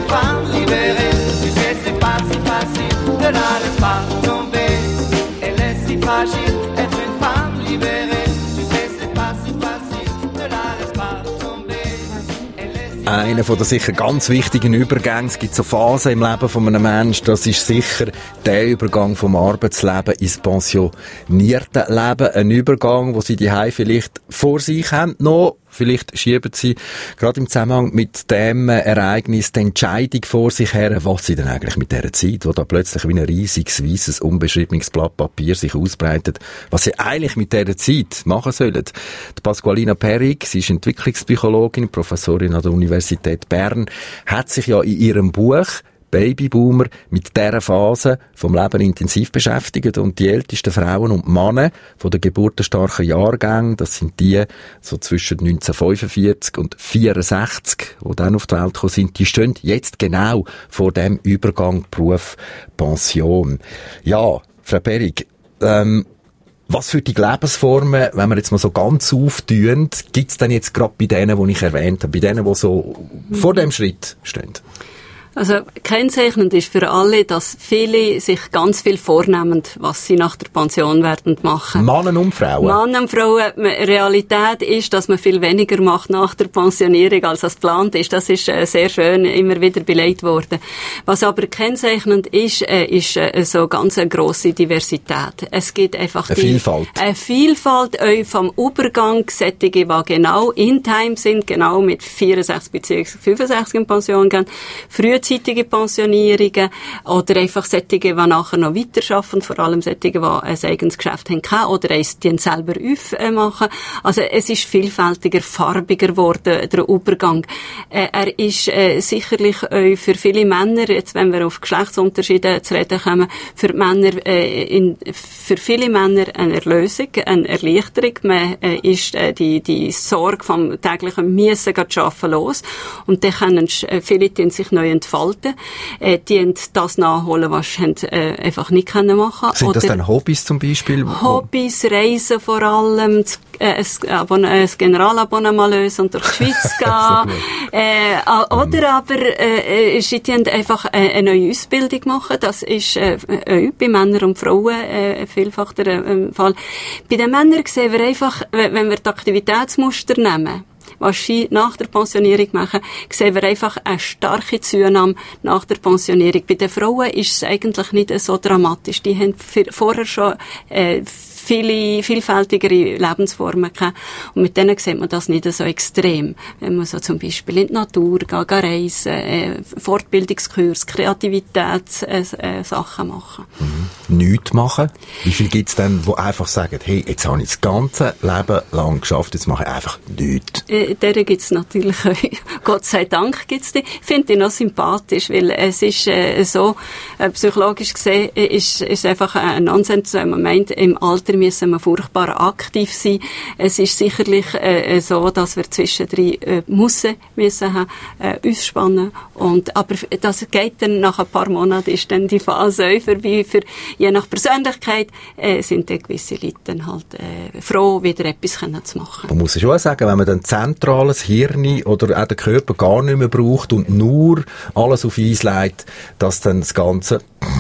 une femme libérée. Tu sais, c'est pas si facile, ne la laisse pas tomber. Elle est si fragile, être une femme libérée. Tu sais, c'est pas si facile, ne la laisse pas tomber. Elle est si Einer von der sicher ganz wichtigen Übergänge. Es gibt so Phasen im Leben von einem Menschen. Das ist sicher der Übergang vom Arbeitsleben ins pensionierte Leben. Ein Übergang, wo Sie die Hause vielleicht vor sich haben noch. Vielleicht schieben Sie gerade im Zusammenhang mit dem Ereignis die Entscheidung vor sich her, was Sie denn eigentlich mit dieser Zeit, wo da plötzlich wie ein riesiges, weisses, unbeschriebenes Blatt Papier sich ausbreitet, was Sie eigentlich mit dieser Zeit machen sollen. Die Pasqualina Perig, sie ist Entwicklungspsychologin, Professorin an der Universität Bern, hat sich ja in ihrem Buch Babyboomer mit dieser Phase vom Leben intensiv beschäftigt und die ältesten Frauen und Männer von den geburtenstarken Jahrgängen, das sind die so zwischen neunzehnhundertfünfundvierzig und vierundsechzig, die dann auf die Welt gekommen sind, die stehen jetzt genau vor dem Übergang Beruf Pension. Ja, Frau Perig, ähm, was für die Lebensformen, wenn wir jetzt mal so ganz auftun, gibt es denn jetzt gerade bei denen, die ich erwähnt habe, bei denen, die so vor dem Schritt stehen? Also kennzeichnend ist für alle, dass viele sich ganz viel vornehmen, was sie nach der Pension werden machen. Männer und Frauen? Männer und Frauen. Realität ist, dass man viel weniger macht nach der Pensionierung, als es geplant ist. Das ist äh, sehr schön immer wieder belegt worden. Was aber kennzeichnend ist, äh, ist äh, so ganz eine grosse Diversität. Es gibt einfach eine die, Vielfalt. Eine Vielfalt äh, vom Übergang, solche, die genau in Time sind, genau mit vierundsechzig bzw. fünfundsechzig in Pension gehen. Früher frühzeitige Pensionierungen oder einfach solche, die nachher noch weiterarbeiten, vor allem solche, die ein eigenes Geschäft haben oder eins, die selber aufmachen. Also es ist vielfältiger, farbiger geworden, der Übergang. Äh, er ist äh, sicherlich äh, für viele Männer, jetzt wenn wir auf Geschlechtsunterschiede zu reden kommen, für Männer, äh, in, für viele Männer eine Erlösung, eine Erleichterung. Man äh, ist äh, die, die Sorge vom täglichen Müssen zu arbeiten los und dann können äh, viele die sich neu entfalten. Äh, die das nachholen, was sie äh, einfach nicht können machen. Sind Oder das dann Hobbys zum Beispiel? Hobbys, Reisen vor allem, äh, ein, ein Generalabonnement lösen und durch die Schweiz gehen. äh, oder aber äh, sie die einfach äh, eine neue Ausbildung machen. Das ist äh, äh, bei Männern und Frauen äh, vielfach der äh, Fall. Bei den Männern sehen wir einfach, wenn wir die Aktivitätsmuster nehmen, was sie nach der Pensionierung machen, sehen wir einfach eine starke Zunahme nach der Pensionierung. Bei den Frauen ist es eigentlich nicht so dramatisch. Die haben vorher schon äh, viele vielfältigere Lebensformen gehabt. Und mit denen sieht man das nicht so extrem. Wenn man so zum Beispiel in die Natur geht, geht reisen, äh, Fortbildungskurs, Kreativität, äh, äh, Sachen machen. Mhm. Nichts machen? Wie viel gibt es denn, die einfach sagen, hey, jetzt habe ich das ganze Leben lang geschafft, jetzt mache ich einfach nichts? Äh, deren gibt es natürlich, Gott sei Dank gibt es die. Ich finde die noch sympathisch, weil es ist äh, so, äh, psychologisch gesehen, äh, ist ist einfach ein Nonsens, wenn man meint, im Alter müssen wir furchtbar aktiv sein. Es ist sicherlich äh, so, dass wir zwischendrin äh, müssen, müssen haben, äh, uns spannen. Und, aber das geht dann nach ein paar Monaten, ist dann die Phase vorbei. Für, je nach Persönlichkeit äh, sind dann gewisse Leute dann halt äh, froh, wieder etwas können zu machen. Man muss ja schon sagen, wenn man dann zentrales Hirn oder auch den Körper gar nicht mehr braucht und nur alles auf Eis legt, dass dann das Ganze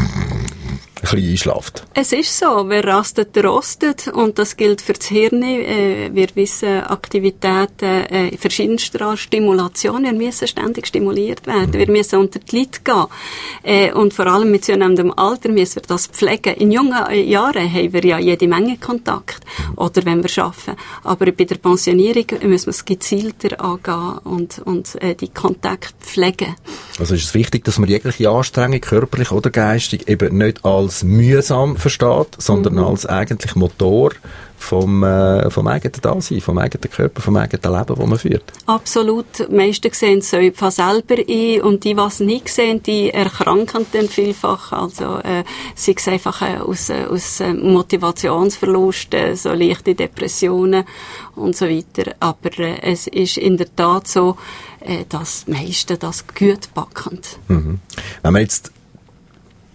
ein bisschen einschläft. Es ist so, wer rastet, der rostet. Und das gilt für das Hirn. Äh, wir wissen, Aktivitäten äh, verschiedenster Stimulation. Wir müssen ständig stimuliert werden. Mhm. Wir müssen unter die Leute gehen. Äh, und vor allem mit zunehmendem Alter müssen wir das pflegen. In jungen Jahren haben wir ja jede Menge Kontakt. Mhm. Oder wenn wir arbeiten. Aber bei der Pensionierung müssen wir es gezielter angehen und, und äh, die Kontakte pflegen. Also ist es wichtig, dass man jegliche Anstrengung, körperlich oder geistig, eben nicht als mühsam versteht, sondern mhm. als eigentlich Motor vom, äh, vom eigenen Dasein, vom eigenen Körper, vom eigenen Leben, das man führt. Absolut. Die meisten sehen es von selber ein und die, die es nicht sehen, die erkranken dann vielfach. Also äh, sei es einfach äh, aus, äh, aus äh, Motivationsverlust, äh, so leichte Depressionen und so weiter. Aber äh, es ist in der Tat so, äh, dass die meisten das gut packen. Mhm. Wenn man jetzt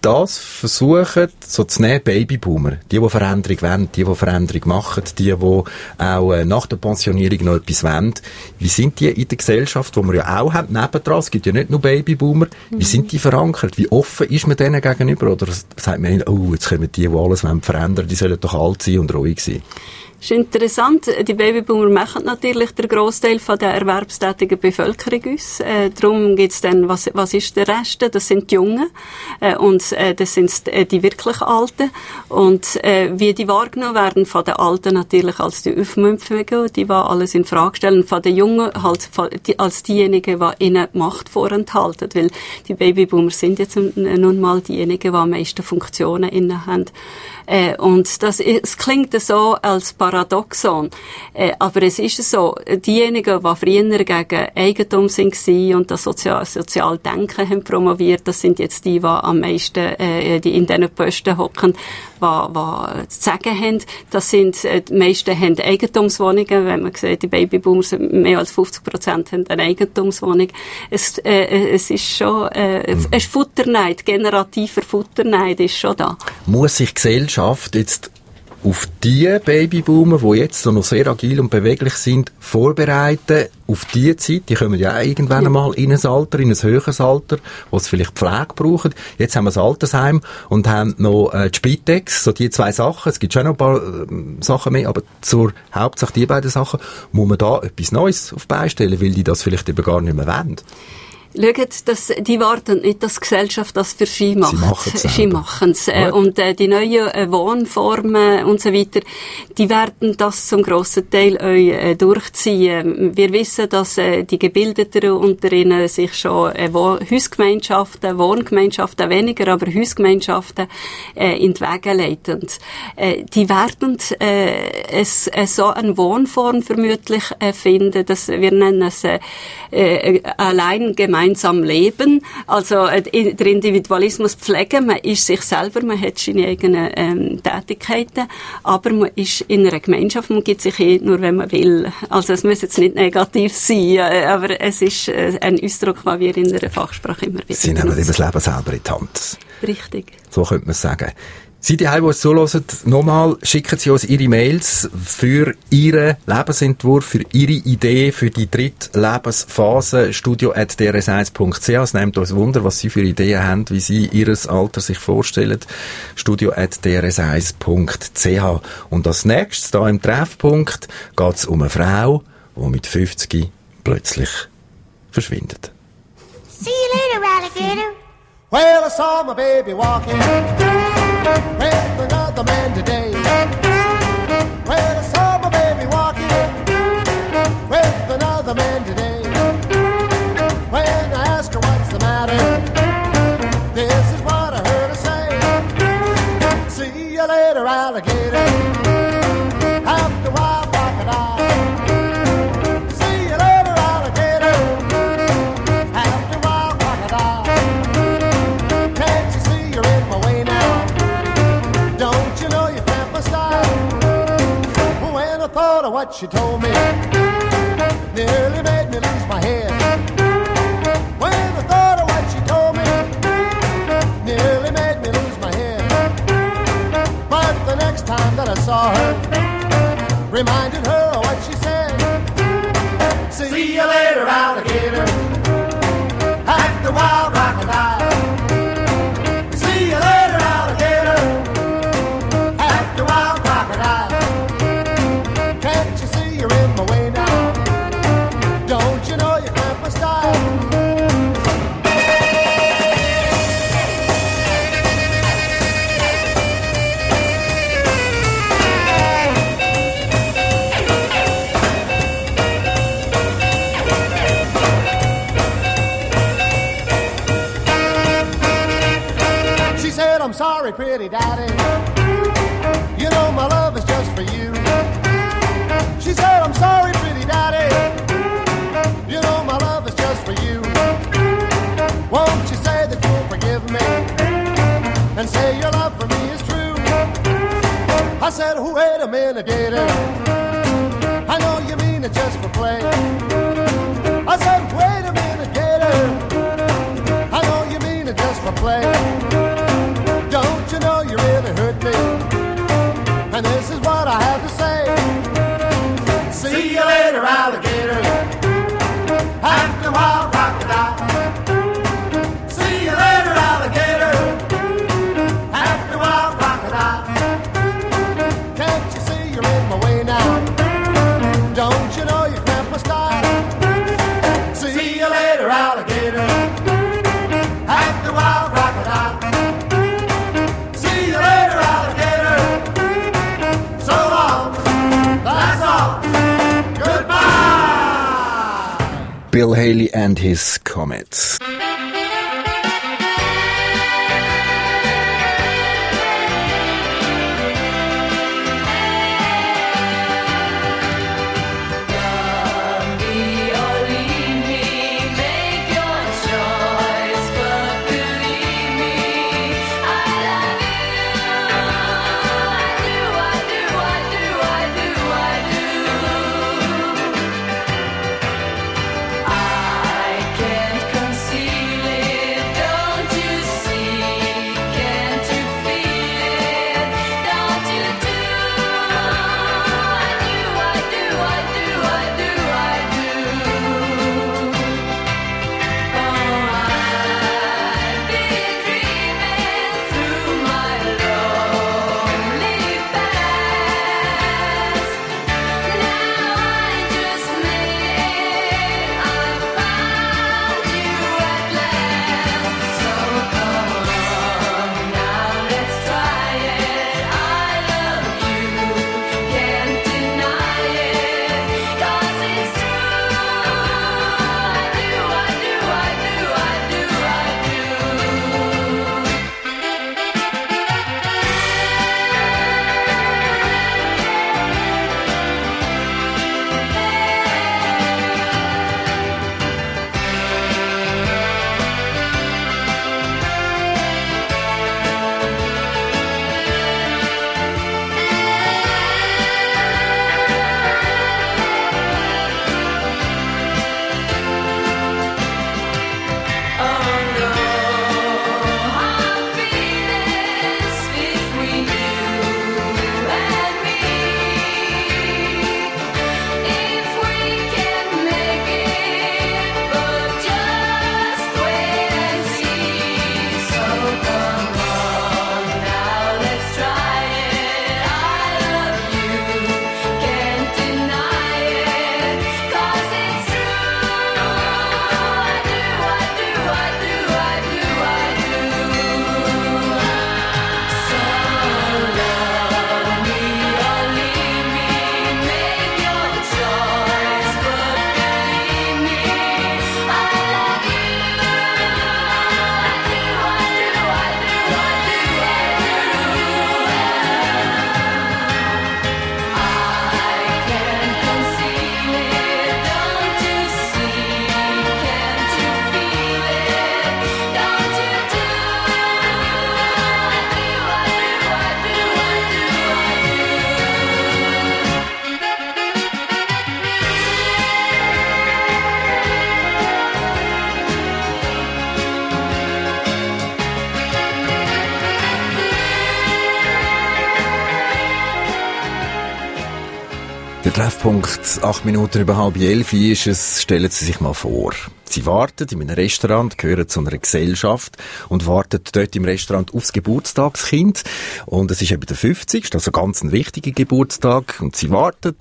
das versuchen, so zu nehmen, Babyboomer. Die, die Veränderung wollen, die, die Veränderung machen, die, die auch äh, nach der Pensionierung noch etwas wollen. Wie sind die in der Gesellschaft, die wir ja auch haben, nebendran? Es gibt ja nicht nur Babyboomer. Mhm. Wie sind die verankert? Wie offen ist man denen gegenüber? Oder sagt man ihnen, oh, jetzt kommen die, die alles verändern wollen, die sollen doch alt sein und ruhig sein? Das ist interessant. Die Babyboomer machen natürlich den Grossteil von der erwerbstätigen Bevölkerung aus. Äh, darum gibt's dann, was, was ist der Rest? Das sind die Jungen. Äh, und, äh, das sind äh, die wirklich Alten. Und, äh, wie die wahrgenommen werden von den Alten natürlich als die Aufmüpfigen, die, die alles in Frage stellen. Von den Jungen halt, von, die, als diejenigen, die ihnen Macht vorenthalten. Weil die Babyboomer sind jetzt nun mal diejenigen, die am meisten Funktionen inne haben. Äh, und das, es klingt so als Paradoxon. Äh, aber es ist so, diejenigen, die früher gegen Eigentum sind und das sozial, sozial Denken haben promoviert, das sind jetzt die, die am meisten, äh, die in diesen Posten hocken, die, die zu sagen haben. Das sind, äh, die meisten haben Eigentumswohnungen. Wenn man sieht, die Babyboomers, mehr als fünfzig Prozent haben eine Eigentumswohnung. Es, äh, es ist schon, äh, mhm. ein Futterneid, generativer Futterneid ist schon da. Muss sich Gesellschaft jetzt auf die Babyboomer, die jetzt noch sehr agil und beweglich sind, vorbereiten auf die Zeit? Die kommen ja irgendwann einmal in ein Alter, in ein höheres Alter, wo sie vielleicht Pflege brauchen. Jetzt haben wir das Altersheim und haben noch äh, die Spitex, so die zwei Sachen. Es gibt schon noch ein paar äh, Sachen mehr, aber zur Hauptsache die beiden Sachen muss man da etwas Neues auf die Beine stellen, weil die das vielleicht eben gar nicht mehr wollen. Schaut, dass, die warten nicht, dass die Gesellschaft das für sie macht. Sie machen es. Sie machen es. Äh, und äh, die neuen äh, Wohnformen und so weiter, die werden das zum grossen Teil euch äh, durchziehen. Wir wissen, dass äh, die Gebildeten unter ihnen sich schon äh, Hausgemeinschaften, Wohngemeinschaften weniger, aber Hausgemeinschaften äh, in die Wege leiten. Äh, die werden äh, es, äh, so eine Wohnform vermutlich äh, finden, dass wir nennen es äh, äh, allein gemeinsam gemeinsam leben, also äh, der Individualismus pflegen, man ist sich selber, man hat seine eigenen ähm, Tätigkeiten, aber man ist in einer Gemeinschaft, man gibt sich eh nur, wenn man will. Also es muss jetzt nicht negativ sein, äh, aber es ist äh, ein Ausdruck, den wir in der Fachsprache immer wieder Sie nehmen eben das Leben selber in die Hand. Richtig. So könnte man es sagen. Sie, die Heim, die uns zuhören, nochmal, schicken Sie uns Ihre Mails für Ihren Lebensentwurf, für Ihre Idee für die dritte Lebensphase, studio at d r s eins punkt c h. Es nimmt uns Wunder, was Sie für Ideen haben, wie Sie Ihres Alter sich vorstellen. studio at d r s eins punkt c h. Und als nächstes, da im Treffpunkt, geht es um eine Frau, die mit fünfzig plötzlich verschwindet. See you later, alligator. Well, I saw my baby walking with another man today. Well, I saw my baby walking with another man today. When I asked her what's the matter, this is what I heard her say. See you later, alligator. After a while, crocodile. See you later, alligator. After a while, crocodile. Can't you see you're in my way now? Don't you know you cramped my style? When I thought of what she told me, nearly made me lose my head. When I thought of what she told me, nearly made me lose my head. But the next time that I saw her, reminded her of what she said. See you later, alligator. Act the wild crocodile. See you later, alligator. Act the wild crocodile. Can't you see you're in my way now? Don't you know you cramped my style? She said, I'm sorry, pretty daddy. You know my love is just for you. She said, I'm sorry, pretty daddy. You know my love is just for you. Won't you say that you'll forgive me and say your love for me is true? I said, wait a minute, gator. I know you mean it just for play. I said, wait a minute, gator. I know you mean it just for play. Bill Haley and his Comet. Der Treffpunkt, acht Minuten über halb elf ist es, stellen Sie sich mal vor. Sie warten in einem Restaurant, gehören zu einer Gesellschaft und warten dort im Restaurant aufs Geburtstagskind. Und es ist eben der fünfzigste, also ganz ein wichtiger Geburtstag. Und Sie warten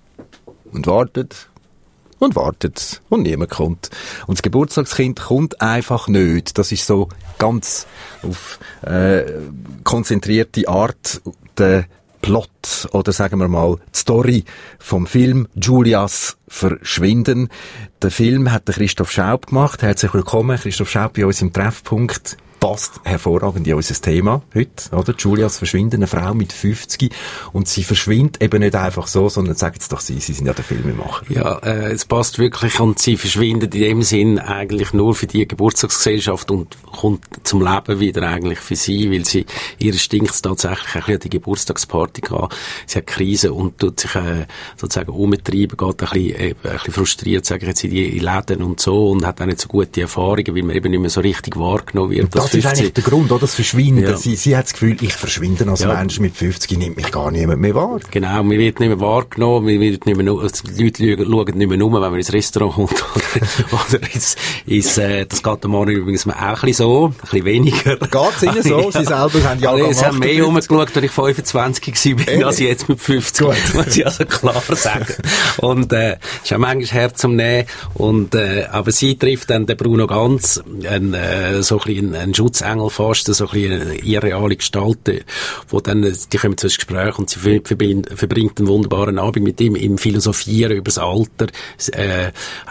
und warten und wartet und niemand kommt. Und das Geburtstagskind kommt einfach nicht. Das ist so ganz auf äh, konzentrierte Art der Plot oder sagen wir mal die Story vom Film Julias Verschwinden. Den Film hat der Christoph Schaub gemacht. Herzlich willkommen, Christoph Schaub, bei uns im Treffpunkt. Passt hervorragend in unser Thema heute, oder? Julias Verschwinden, eine Frau mit fünfzig. Und sie verschwindet eben nicht einfach so, sondern sagen es doch Sie, Sie sind ja der Filmemacher. Ja, äh, es passt wirklich und sie verschwindet in dem Sinn eigentlich nur für die Geburtstagsgesellschaft und kommt zum Leben wieder eigentlich für sie, weil sie, ihr stinkt tatsächlich ein bisschen an die Geburtstagsparty gehabt. Sie hat Krise und tut sich äh, sozusagen umtreiben, geht ein bisschen, äh, ein bisschen frustriert, sage ich jetzt, in die Läden und so und hat auch nicht so gute Erfahrungen, weil man eben nicht mehr so richtig wahrgenommen wird. Das ist eigentlich der Grund, oder? Das Verschwinden. Ja. Sie, sie hat das Gefühl, ich verschwinde als ja. Mensch mit fünfzig, nimmt mich gar niemand mehr wahr. Genau, man wird nicht mehr wahrgenommen, man wird nicht mehr, die Leute schauen nicht mehr um, wenn man ins Restaurant kommt, oder, oder ins, ins, äh, das geht dem Mann übrigens auch ein bisschen so, ein bisschen weniger. Geht's Ihnen so? Ja. Sie selber haben ja auch Sie haben mehr rumgeschaut, als ich fünfundzwanzig war, bin, als ich jetzt mit fünfzig, muss ich also klar sagen. Und, äh, ist auch manchmal Herz zum Nehmen, und, äh, aber sie trifft dann den Bruno Ganz, ein, äh, so ein bisschen ein Schutzengel fast, so ein bisschen eine irreale Gestalt, wo dann, die kommen zu einem Gespräch und sie verbringt einen wunderbaren Abend mit ihm im Philosophieren über das Alter. Äh,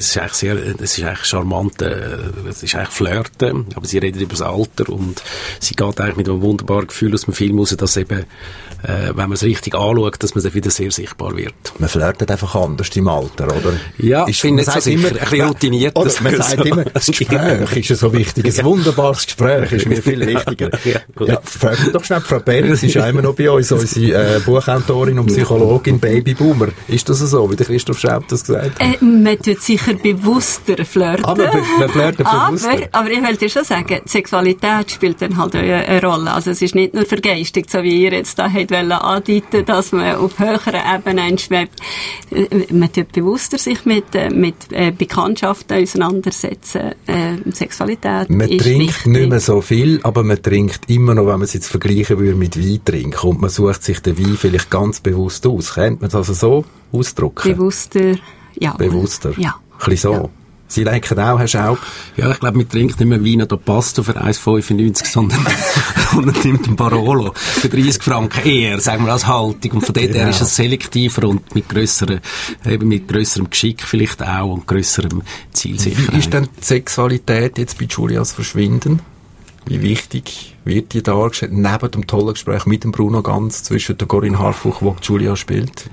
es ist eigentlich sehr, es ist eigentlich charmant, äh, es ist eigentlich Flirten, aber sie redet über das Alter und sie geht eigentlich mit einem wunderbaren Gefühl aus dem Film raus, dass eben, äh, wenn man es richtig anschaut, dass man dann wieder sehr sichtbar wird. Man flirtet einfach anders im Alter, oder? Ja, ich finde nicht so sicher, immer, ein bisschen routiniert. Oder man sagt immer, das Gespräch ist ja so wichtig, ein wunderbares Gespräch ist mir viel wichtiger. Ja, ja, frag mich doch schnell, Frau Berger, sie ist ja immer noch bei uns, unsere äh, Buchautorin und Psychologin Babyboomer. Ist das so, wie der Christoph Schraub das gesagt hat? Äh, man tut sicher bewusster flirten. Aber man flirtet bewusster. Aber, aber ich wollte schon sagen, die Sexualität spielt dann halt eine, eine Rolle. Also es ist nicht nur vergeistigt, so wie ihr jetzt da habt wollen andeuten, dass man auf höheren Ebenen schwebt. Man tut bewusster sich mit, mit äh, Bekanntschaften auseinandersetzen. Äh, Sexualität man ist trinkt wichtig. nicht mehr so viel, aber man trinkt immer noch, wenn man es jetzt vergleichen würde mit Wein trinken. Und man sucht sich den Wein vielleicht ganz bewusst aus. Könnte man das also so ausdrücken? Bewusster, ja. Bewusster? Ja. Ein bisschen so. Ja. Sie denken auch, Herr Schaub? Ja, ich glaube, man trinkt nicht mehr Wein oder Pasta für eins Komma fünfundneunzig, sondern und nimmt einen Barolo für dreissig Franken eher, sagen wir, als Haltung. Und von dort her ist es selektiver und mit grösserem, eben mit grösserem Geschick vielleicht auch und grösserem Zielsicherheit. Wie ist denn die Sexualität jetzt bei Julias Verschwinden? Wie wichtig wird die dargestellt? Neben dem tollen Gespräch mit dem Bruno Ganz zwischen der Corinne Harfuch, die Julia spielt?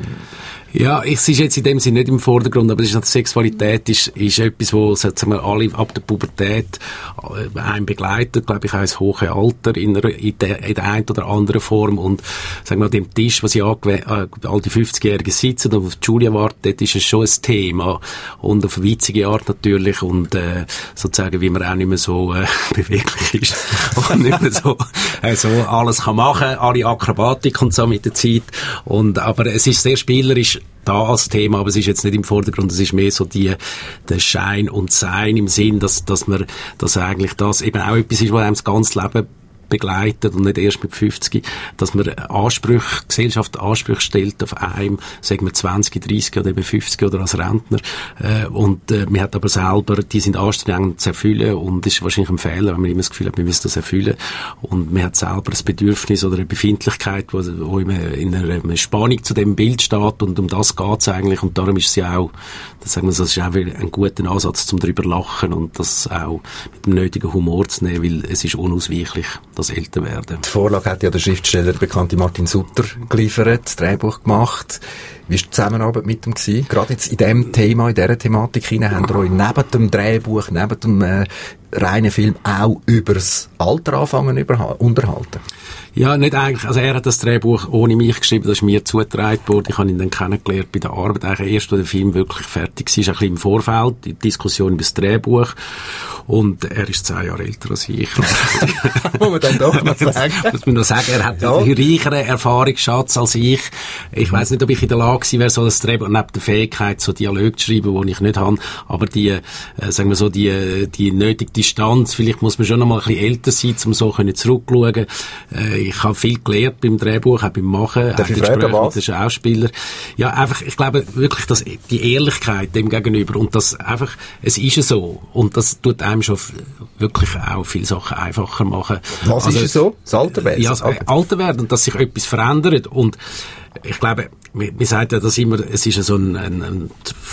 Ja, es ist jetzt in dem Sinne nicht im Vordergrund, aber es ist, die Sexualität ist, ist etwas, wo, sagen wir, alle ab der Pubertät äh, einen begleitet, glaube ich, auch ins hohe Alter in der, in der, in der einen oder anderen Form. Und, sagen wir, an dem Tisch, wo sie angew- äh, all die fünfzigjährigen sitzen und auf Julia warten, dort ist es schon ein Thema. Und auf eine witzige Art natürlich und, äh, sozusagen, wie man auch nicht mehr so, äh, beweglich ist. Und nicht mehr so, äh, so alles kann machen, alle Akrobatik und so mit der Zeit. Und, aber es ist sehr spielerisch, da als Thema, aber es ist jetzt nicht im Vordergrund, es ist mehr so die, der Schein und Sein im Sinn, dass, dass man, dass eigentlich das eben auch etwas ist, was einem das ganze Leben begleitet und nicht erst mit fünfzig, dass man Ansprüche, Gesellschaft Ansprüche stellt auf einem, sagen wir zwanzig, dreißig oder eben fünfzig oder als Rentner. Äh, und äh, man hat aber selber, die sind anstrengend zu erfüllen und ist wahrscheinlich ein Fehler, wenn man immer das Gefühl hat, man müsse das erfüllen. Und man hat selber ein Bedürfnis oder eine Befindlichkeit, wo, wo immer in einer Spannung zu dem Bild steht und um das geht es eigentlich und darum ist es ja auch, das sagen wir, das ist auch ein guter Ansatz zum drüber lachen und das auch mit dem nötigen Humor zu nehmen, weil es ist unausweichlich, das älter werden. Die Vorlage hat ja der Schriftsteller, der bekannte Martin Sutter, geliefert, das Drehbuch gemacht. Wie war die Zusammenarbeit mit ihm gewesen? Gerade jetzt in diesem Thema, in dieser Thematik hinein, habt ihr euch neben dem Drehbuch, neben dem äh, reinen Film auch über das Alter anfangen überha- unterhalten? Ja, nicht eigentlich. Also er hat das Drehbuch ohne mich geschrieben, das ist mir zugetragen worden. Ich habe ihn dann kennengelernt bei der Arbeit, eigentlich erst, als der Film wirklich fertig war, ein bisschen im Vorfeld, die Diskussion über das Drehbuch. Und er ist zehn Jahre älter als ich. Muss man dann doch noch sagen. Muss man noch sagen, er hat ja. einen reicheren Erfahrungsschatz als ich. Ich weiss nicht, ob ich in der Lage gewesen wäre, so das Drehbuch, neben der Fähigkeit, so Dialog zu schreiben, die ich nicht habe, aber die, äh, sagen wir so, die, die nötige Distanz, vielleicht muss man schon noch mal ein bisschen älter sein, um so können zurückschauen. Äh, ich habe viel gelernt beim Drehbuch, auch beim Machen, Darf auch ich fragen, was? mit den Schauspielern. Ja, einfach, ich glaube wirklich, dass die Ehrlichkeit dem gegenüber und das einfach, es ist ja so und das tut einem schon wirklich auch viele Sachen einfacher machen. Was also, ist es so? Das Alter werden? Ja, das Alter werden und dass sich etwas verändert und ich glaube, man sagt ja das immer, es ist ja so ein, ein, ein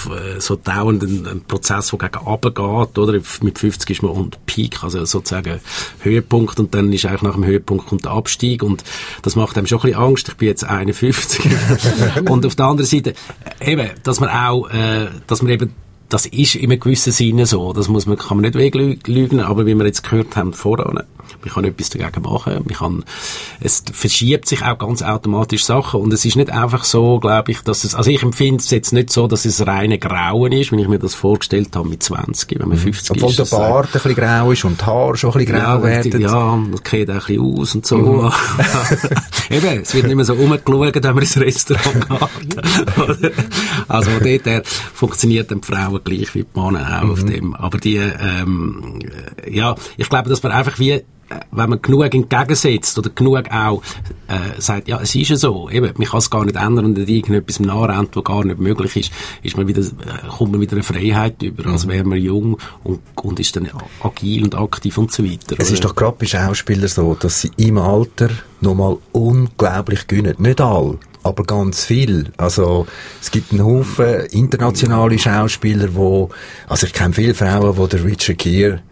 so dauernd ein, ein Prozess, der gegen runter geht, oder? Mit fünfzig ist man unter Peak, also sozusagen Höhepunkt und dann ist eigentlich nach dem Höhepunkt kommt der Abstieg und das macht einem schon ein bisschen Angst. Ich bin jetzt einundfünfzig. Und auf der anderen Seite, eben, dass man auch, äh, dass man eben das ist in einem gewissen Sinne so. Das muss man, kann man nicht weglügen, aber wie wir jetzt gehört haben voran, man kann etwas dagegen machen. Man kann, es verschiebt sich auch ganz automatisch Sachen und es ist nicht einfach so, glaube ich, dass es, also ich empfinde es jetzt nicht so, dass es reine Grauen ist, wenn ich mir das vorgestellt habe mit zwanzig, wenn man fünfzig Obwohl ist. Obwohl der Bart ein bisschen grau ist und die Haare schon ein bisschen grau ja, werden. Ja, das geht auch ein bisschen aus und so. Mhm. Eben, es wird nicht mehr so rumgeschaut, wenn man ins Restaurant geht. Also von dort her funktioniert dann die Frauen gleich wie die Männer auch mhm. auf dem. Aber die, ähm, ja, ich glaube, dass man einfach wie wenn man genug entgegensetzt oder genug auch äh, sagt, ja, es ist ja so, eben, man kann es gar nicht ändern und nicht irgendetwas nachrennt, was gar nicht möglich ist, ist man wieder, äh, kommt man wieder eine Freiheit über, als wäre man jung und, und ist dann agil und aktiv und so weiter. Es oder? ist doch gerade bei Schauspielern so, dass sie im Alter nochmal unglaublich gönnen. Nicht alle, aber ganz viel. Also, es gibt einen Haufen internationale Schauspieler, die, also ich kenne viele Frauen, die der Richard Gere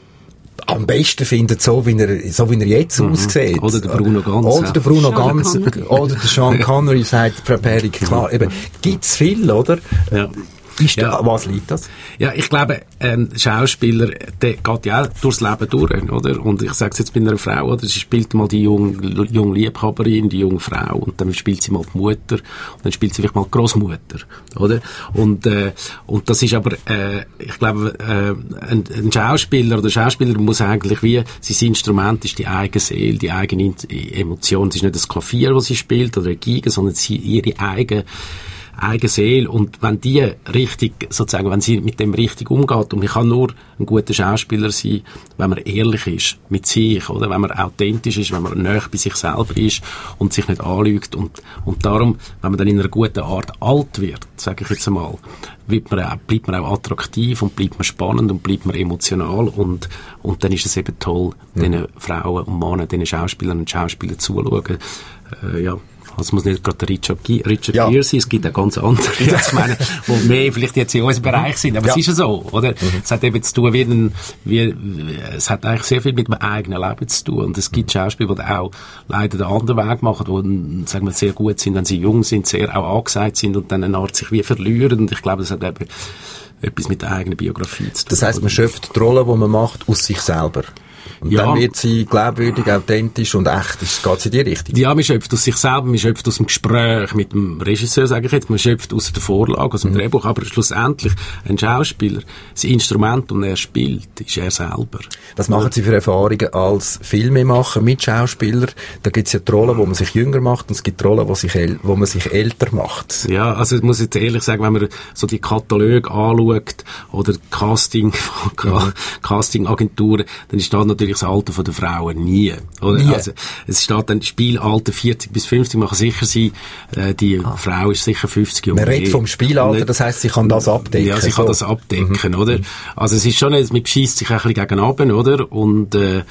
am besten finden, so wie er, so wie er jetzt mhm. aussieht. Oder der Bruno Ganz. Oder der Bruno Sean Ganz. Connery. Oder der Sean Connery sagt, Frau Perik, klar, eben, gibt's viel, oder? Ja. Ist Ja. da, was liegt das? Ja, ich glaube, ein Schauspieler, der geht ja auch durchs Leben durch, oder? Und ich sage es jetzt bei einer Frau, oder? Sie spielt mal die junge, junge Liebhaberin, die junge Frau, und dann spielt sie mal die Mutter, und dann spielt sie vielleicht mal die Großmutter, oder? Und, äh, und das ist aber, äh, ich glaube, äh, ein, ein Schauspieler oder Schauspieler muss eigentlich wie, sein Instrument ist die eigene Seele, die eigene Emotion. Es ist nicht das Klavier, das sie spielt, oder eine Geige, sondern sie, ihre eigene eigene Seele, und wenn die richtig, sozusagen, wenn sie mit dem richtig umgeht, und man kann nur ein guter Schauspieler sein, wenn man ehrlich ist mit sich, oder wenn man authentisch ist, wenn man nahe bei sich selber ist und sich nicht anlügt, und, und darum, wenn man dann in einer guten Art alt wird, sage ich jetzt einmal, wird man auch, bleibt man auch attraktiv und bleibt man spannend und bleibt man emotional, und, und dann ist es eben toll, mhm. diesen Frauen und Männern, diesen Schauspielern und Schauspielern zuzuschauen, äh, ja. Also es muss nicht gerade der Richard, G- Richard ja. Gere sein, es gibt auch ganz andere, ja. ich meine, die mehr vielleicht jetzt in unserem Bereich sind, aber ja. es ist ja so, oder? Mhm. Es hat eben zu tun, wie ein, wie, es hat eigentlich sehr viel mit dem eigenen Leben zu tun, und es gibt Schauspieler, die auch leider den anderen Weg machen, die, sagen wir, sehr gut sind, wenn sie jung sind, sehr auch angesagt sind und dann eine Art sich wie verlieren, und ich glaube, das hat eben etwas mit der eigenen Biografie zu tun. Das heisst, man schöpft die Rolle, die man macht, aus sich selber. Und ja. dann wird sie glaubwürdig, authentisch und echt. Geht sie in die Richtung? Ja, man schöpft aus sich selber, man schöpft aus dem Gespräch mit dem Regisseur, sage ich jetzt, man schöpft aus der Vorlage, aus dem mhm. Drehbuch, aber schlussendlich ein Schauspieler, das Instrument, und er spielt, ist er selber. Was machen Sie für Erfahrungen als Filmemacher mit Schauspielern? Da gibt es ja die Rollen, wo man sich jünger macht, und es gibt die Rollen, wo, sich äl- wo man sich älter macht. Ja, also ich muss jetzt ehrlich sagen, wenn man so die Kataloge anschaut oder Casting, mhm. Castingagenturen, dann ist da natürlich das Alter von der Frauen nie. Oder? nie. Also, es steht dann Spielalter vierzig bis fünfzig, man kann sicher sein, äh, die ah. Frau ist sicher fünfzig Jahre. Man redet vom Spielalter, nicht, das heisst, sie kann das abdecken. Ja, sie so. kann das abdecken, mhm. oder? Also es ist schon, man beschisst sich ein bisschen gegen runter, oder? Und äh,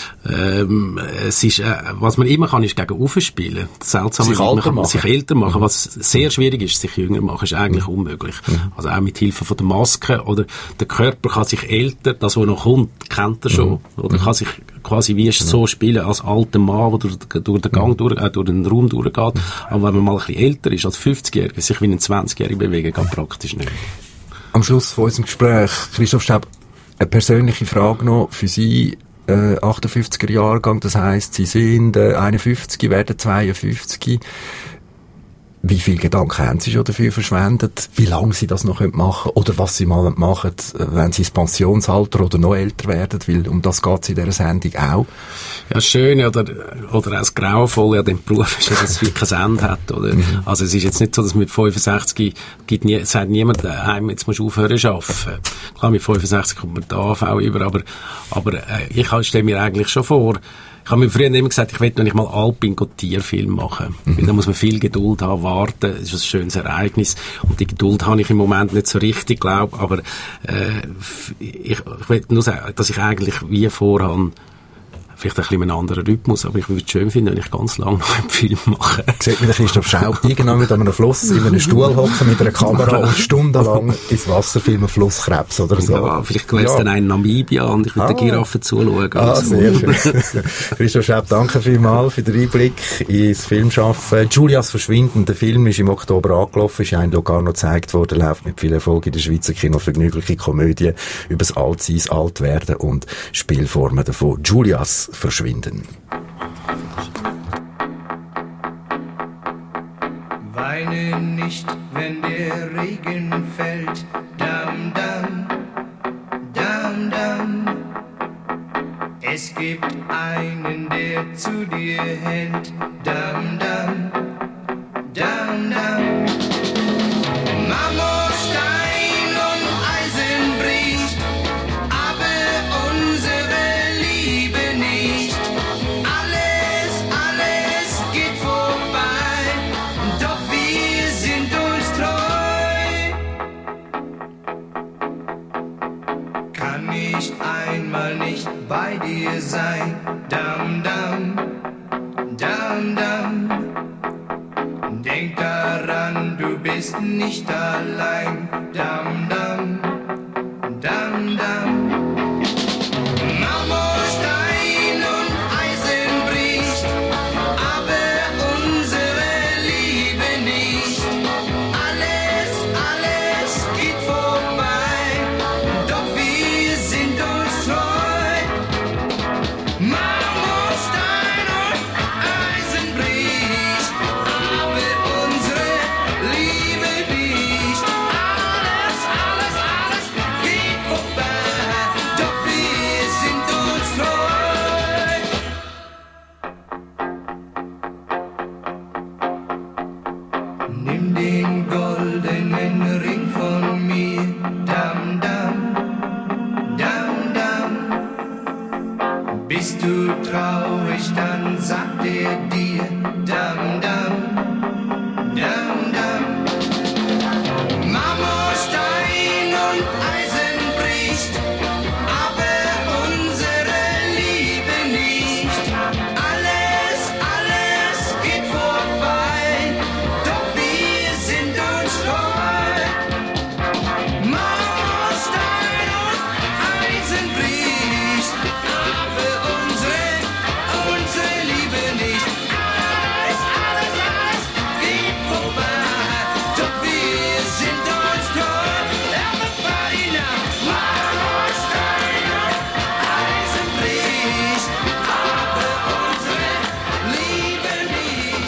ähm, es ist, äh, was man immer kann, ist gegen rauf spielen. Seltsam, sich man kann machen. sich älter machen. Was sehr schwierig ist, sich jünger machen, ist eigentlich mhm. unmöglich. Mhm. Also auch mit Hilfe von der Maske, oder der Körper kann sich älter, das, was noch kommt, kennt er schon, mhm. oder kann sich quasi wie so spielen als alter Mann, der durch, durch den Gang durch, äh, durch den Raum durchgeht. Aber wenn man mal ein bisschen älter ist als fünfzigjähriger, sich wie ein zwanzigjähriger bewegen, geht praktisch nicht. Am Schluss von unserem Gespräch, Christoph Staub, eine persönliche Frage noch für Sie, äh, achtundfünfziger Jahrgang, das heisst, Sie sind äh, einundfünfzig, werden zweiundfünfzig. Wie viel Gedanken haben Sie schon dafür verschwendet, wie lange Sie das noch machen können, oder was Sie mal machen, wenn Sie ins Pensionsalter oder noch älter werden, weil um das geht es in dieser Sendung auch. Ja, das Schöne oder, oder auch das Grauenvolle an dem Beruf ist, dass es wirklich kein Ende hat, oder? Mhm. Also es ist jetzt nicht so, dass mit fünfundsechzig gibt nie, sagt niemand einem, jetzt musst du aufhören zu arbeiten. Klar, mit fünfundsechzig kommt man da A V über, aber, aber äh, ich stelle mir eigentlich schon vor, ich habe mir früher immer gesagt, ich will noch nicht mal Alpin Tierfilm machen. Mhm. Weil da muss man viel Geduld haben, warten. Das ist ein schönes Ereignis. Und die Geduld habe ich im Moment nicht so richtig, glaube. Aber äh, ich, ich will nur sagen, dass ich eigentlich wie vorhabe, vielleicht ein bisschen einen anderen Rhythmus, aber ich würde es schön finden, wenn ich ganz lange noch einen Film mache. Sieht man den Christoph Staub irgendwann mit einem Fluss in einem Stuhl hocken mit einer Kamera und stundenlang ins Wasser filmen, Flusskrebs oder so. Ja, vielleicht wäre es ja. dann ein Namibia und ich würde ah. der Giraffe zuschauen. Ah, also. sehr schön. Christoph Staub, danke vielmals für den Einblick ins Filmschaffen. Julias Verschwinden, der Film ist im Oktober angelaufen, ist in Locarno gezeigt worden, läuft mit viel Erfolg in der Schweizer Kino, vergnügliche Komödie über das Altsein, Altwerden und Spielformen davon. Julias Verschwinden. Weine nicht, wenn der Regen fällt. Dam, dam, dam, dam. Es gibt einen, der zu dir hält. Dam, dam, dam, dam. Marmorstein und Eisen bricht, aber unsere Liebe nicht. bei dir sein. Dam, dam, dam, dam. Denk daran, du bist nicht allein. Dam, dam, dam, dam. Marmorstein und Eisen bricht, aber unsere Liebe nicht. Alles, alles geht vorbei, doch wir sind uns treu. Marmorstein und Eisen bricht, aber unsere Liebe nicht. Alles, alles, alles geht vorbei, doch wir sind uns treu. Nimm den goldenen Ring von mir, dam, dam, dam, dam. Bist du traurig, dann sagt er dir, dam, dam, dam, dam. Marmorstein und Eisen bricht, aber unsere Liebe nicht. Alles, alles geht vorbei, doch wir sind uns treu. Marmorstein und Eisen bricht, aber unsere, unsere Liebe nicht. Alles, alles, alles geht vorbei, doch wir sind uns treu. Everybody now. Marmorstein und Eisen bricht, aber unsere Liebe nicht.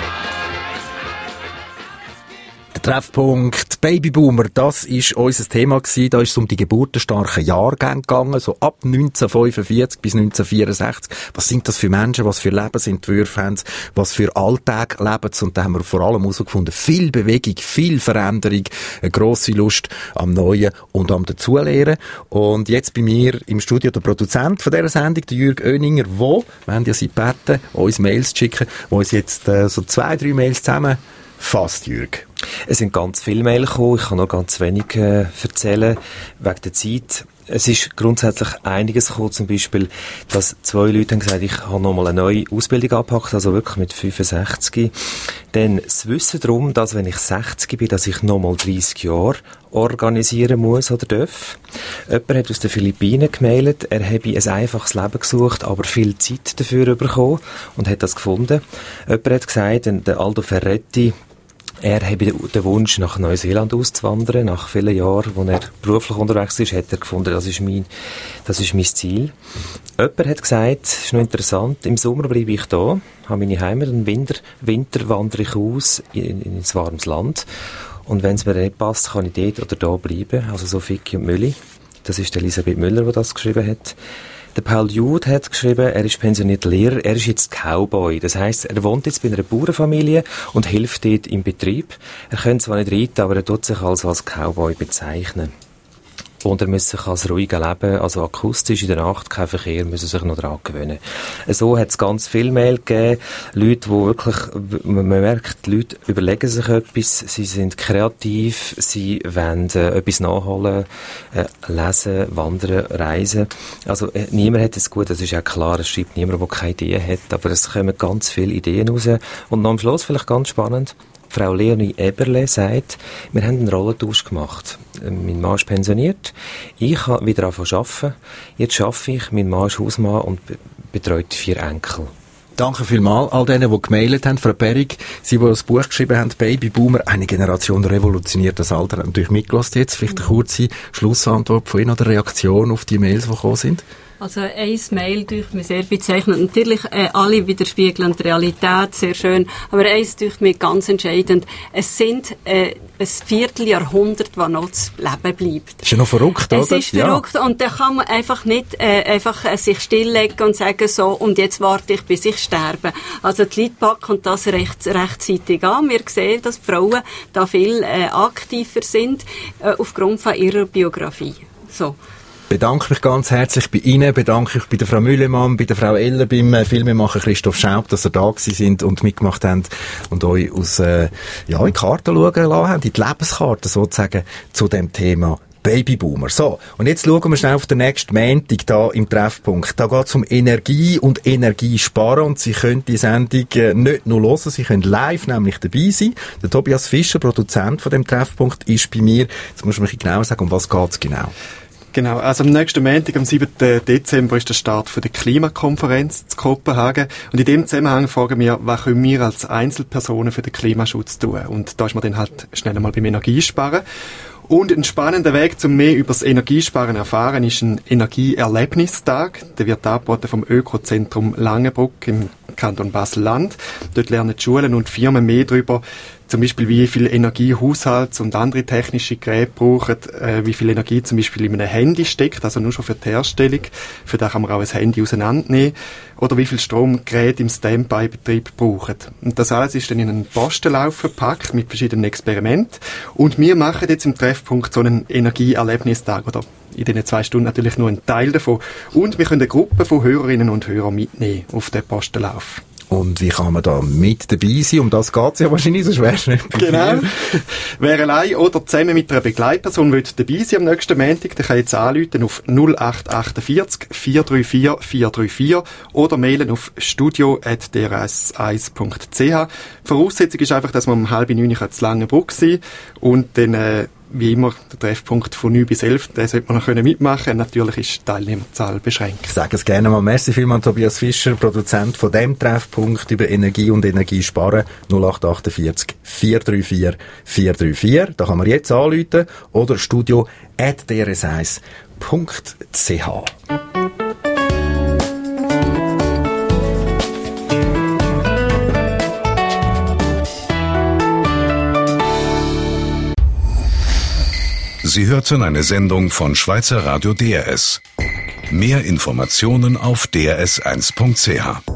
Der Treffpunkt Babyboomer, das ist unser Thema gewesen. Da ist es um die geburtenstarken Jahrgänge gegangen, so ab neunzehnhundertfünfundvierzig bis neunzehnhundertvierundsechzig. Was sind das für Menschen, was für Lebensentwürfe haben sie, was für Alltag leben sie? Und da haben wir vor allem herausgefunden, viel Bewegung, viel Veränderung, eine grosse Lust am Neuen und am Dazulernen. Und jetzt bei mir im Studio der Produzent von dieser Sendung, der Jürg Oeninger, wo, wir haben ja sie gebeten, uns Mails zu schicken, wo uns jetzt äh, so zwei, drei Mails zusammen fasst, Jürg. Es sind ganz viele Mails gekommen, ich kann noch ganz wenig äh, erzählen, wegen der Zeit. Es ist grundsätzlich einiges gekommen, zum Beispiel, dass zwei Leute haben gesagt, ich habe nochmal eine neue Ausbildung angepackt, also wirklich mit fünfundsechzig. Denn das Wissen darum, dass wenn ich sechzig bin, dass ich nochmal dreissig Jahre organisieren muss oder darf. Jemand hat aus den Philippinen gemailt, er habe ein einfaches Leben gesucht, aber viel Zeit dafür bekommen und hat das gefunden. Jemand hat gesagt, der Aldo Ferretti, er habe den Wunsch, nach Neuseeland auszuwandern. Nach vielen Jahren, wo er beruflich unterwegs ist, hat er gefunden, das ist mein, das ist mein Ziel. Jemand hat gesagt, das ist noch interessant, im Sommer bleibe ich da, habe meine Heimat, und im Winter, Winter wandere ich aus in, in ins warmes Land. Und wenn es mir nicht passt, kann ich dort oder da bleiben. Also so Ficki und Mülli. Das ist Elisabeth Müller, die das geschrieben hat. Der Paul Jude hat geschrieben, er ist pensionierter Lehrer, er ist jetzt Cowboy. Das heisst, er wohnt jetzt bei einer Bauernfamilie und hilft dort im Betrieb. Er könnte zwar nicht reiten, aber er tut sich also als Cowboy bezeichnen. Und er muss sich als ruhiger Leben, also akustisch in der Nacht, kein Verkehr, müssen sich noch daran gewöhnen. So hat es ganz viel Mail gegeben. Leute, die wirklich, man merkt, die Leute überlegen sich etwas, sie sind kreativ, sie wollen äh, etwas nachholen, äh, lesen, wandern, reisen. Also äh, niemand hat es gut, das ist ja klar, es schreibt niemand, der keine Ideen hat, aber es kommen ganz viele Ideen raus. Und noch am Schluss, vielleicht ganz spannend, Frau Leonie Eberle sagt, wir haben einen Rollentausch gemacht. Mein Mann ist pensioniert, ich habe wieder angefangen zu arbeiten. Jetzt arbeite ich, mein Mann ist Hausmann und betreut vier Enkel. Danke vielmals all denen, die gemailt haben. Frau Berrig, Sie, die das Buch geschrieben haben, Babyboomer, eine Generation revolutioniert das Alter, haben natürlich mitgelassen jetzt. Vielleicht eine kurze Schlussantwort von Ihnen oder Reaktion auf die Mails, die gekommen sind. Also ein Mail durch mich sehr bezeichnet. Natürlich äh, alle widerspiegeln die Realität, sehr schön. Aber eins durch mich ganz entscheidend. Es sind äh, ein Vierteljahrhundert, das noch zu leben bleibt. Das ist ja noch verrückt, es oder? Es ist verrückt, ja. Und da kann man einfach nicht äh, einfach äh, sich stilllegen und sagen so, und jetzt warte ich, bis ich sterbe. Also die Leute packen das recht, rechtzeitig an. Wir sehen, dass Frauen da viel äh, aktiver sind äh, aufgrund von ihrer Biografie. So. Bedanke mich ganz herzlich bei Ihnen, bedanke mich bei der Frau Müllemann, bei der Frau Eller, beim äh, Filmemacher Christoph Schaub, dass ihr da gewesen sind und mitgemacht habt und euch aus, äh, ja, in die Karten schauen lassen habt, in die Lebenskarte sozusagen zu dem Thema Babyboomer. So, und jetzt schauen wir schnell auf den nächsten Montag da im Treffpunkt. Da geht es um Energie und Energiesparen und Sie können die Sendung äh, nicht nur hören, Sie können live nämlich dabei sein. Der Tobias Fischer, Produzent von dem Treffpunkt, ist bei mir. Jetzt muss man mir genau sagen, um was geht's genau? Genau, also am nächsten Montag, am siebten Dezember, ist der Start für die Klimakonferenz zu Kopenhagen. Und in dem Zusammenhang fragen wir, was können wir als Einzelpersonen für den Klimaschutz tun? Und da ist man dann halt schnell einmal beim Energiesparen. Und ein spannender Weg, um mehr über das Energiesparen zu erfahren, ist ein Energieerlebnistag. Der wird angeboten vom Ökozentrum Langenbruck im Kanton Basel-Land. Dort lernen die Schulen und Firmen mehr darüber, zum Beispiel wie viel Energie Haushalts- und andere technische Geräte brauchen, äh, wie viel Energie zum Beispiel in einem Handy steckt, also nur schon für die Herstellung. Für das kann man auch ein Handy auseinandernehmen. Oder wie viel Strom Geräte im Standby-Betrieb brauchen. Und das alles ist dann in einen Postenlauf verpackt mit verschiedenen Experimenten. Und wir machen jetzt im Treffpunkt so einen Energieerlebnistag, oder in diesen zwei Stunden natürlich nur einen Teil davon. Und wir können eine Gruppe von Hörerinnen und Hörern mitnehmen auf den Postenlauf. Und wie kann man da mit dabei sein? Um das geht's ja wahrscheinlich, sonst wär's nicht bei Genau. viel. Wer allein oder zusammen mit einer Begleitperson will dabei sein am nächsten Montag, der kann jetzt anrufen auf null acht vier acht vier drei vier vier drei vier oder mailen auf studio at d r s eins punkt c h. Voraussetzung ist einfach, dass man um halb neun zu Langenbruck sein und dann äh, wie immer, der Treffpunkt von neun bis elf, den sollte man noch mitmachen können. Natürlich ist die Teilnehmerzahl beschränkt. Ich sage es gerne mal. Merci vielmals, Tobias Fischer, Produzent von dem Treffpunkt über Energie und Energiesparen. null acht vier acht vier drei vier vier drei vier. Da kann man jetzt anrufen oder studio at d r s eins punkt c h. Sie hörten eine Sendung von Schweizer Radio D R S. Mehr Informationen auf d r s eins punkt c h.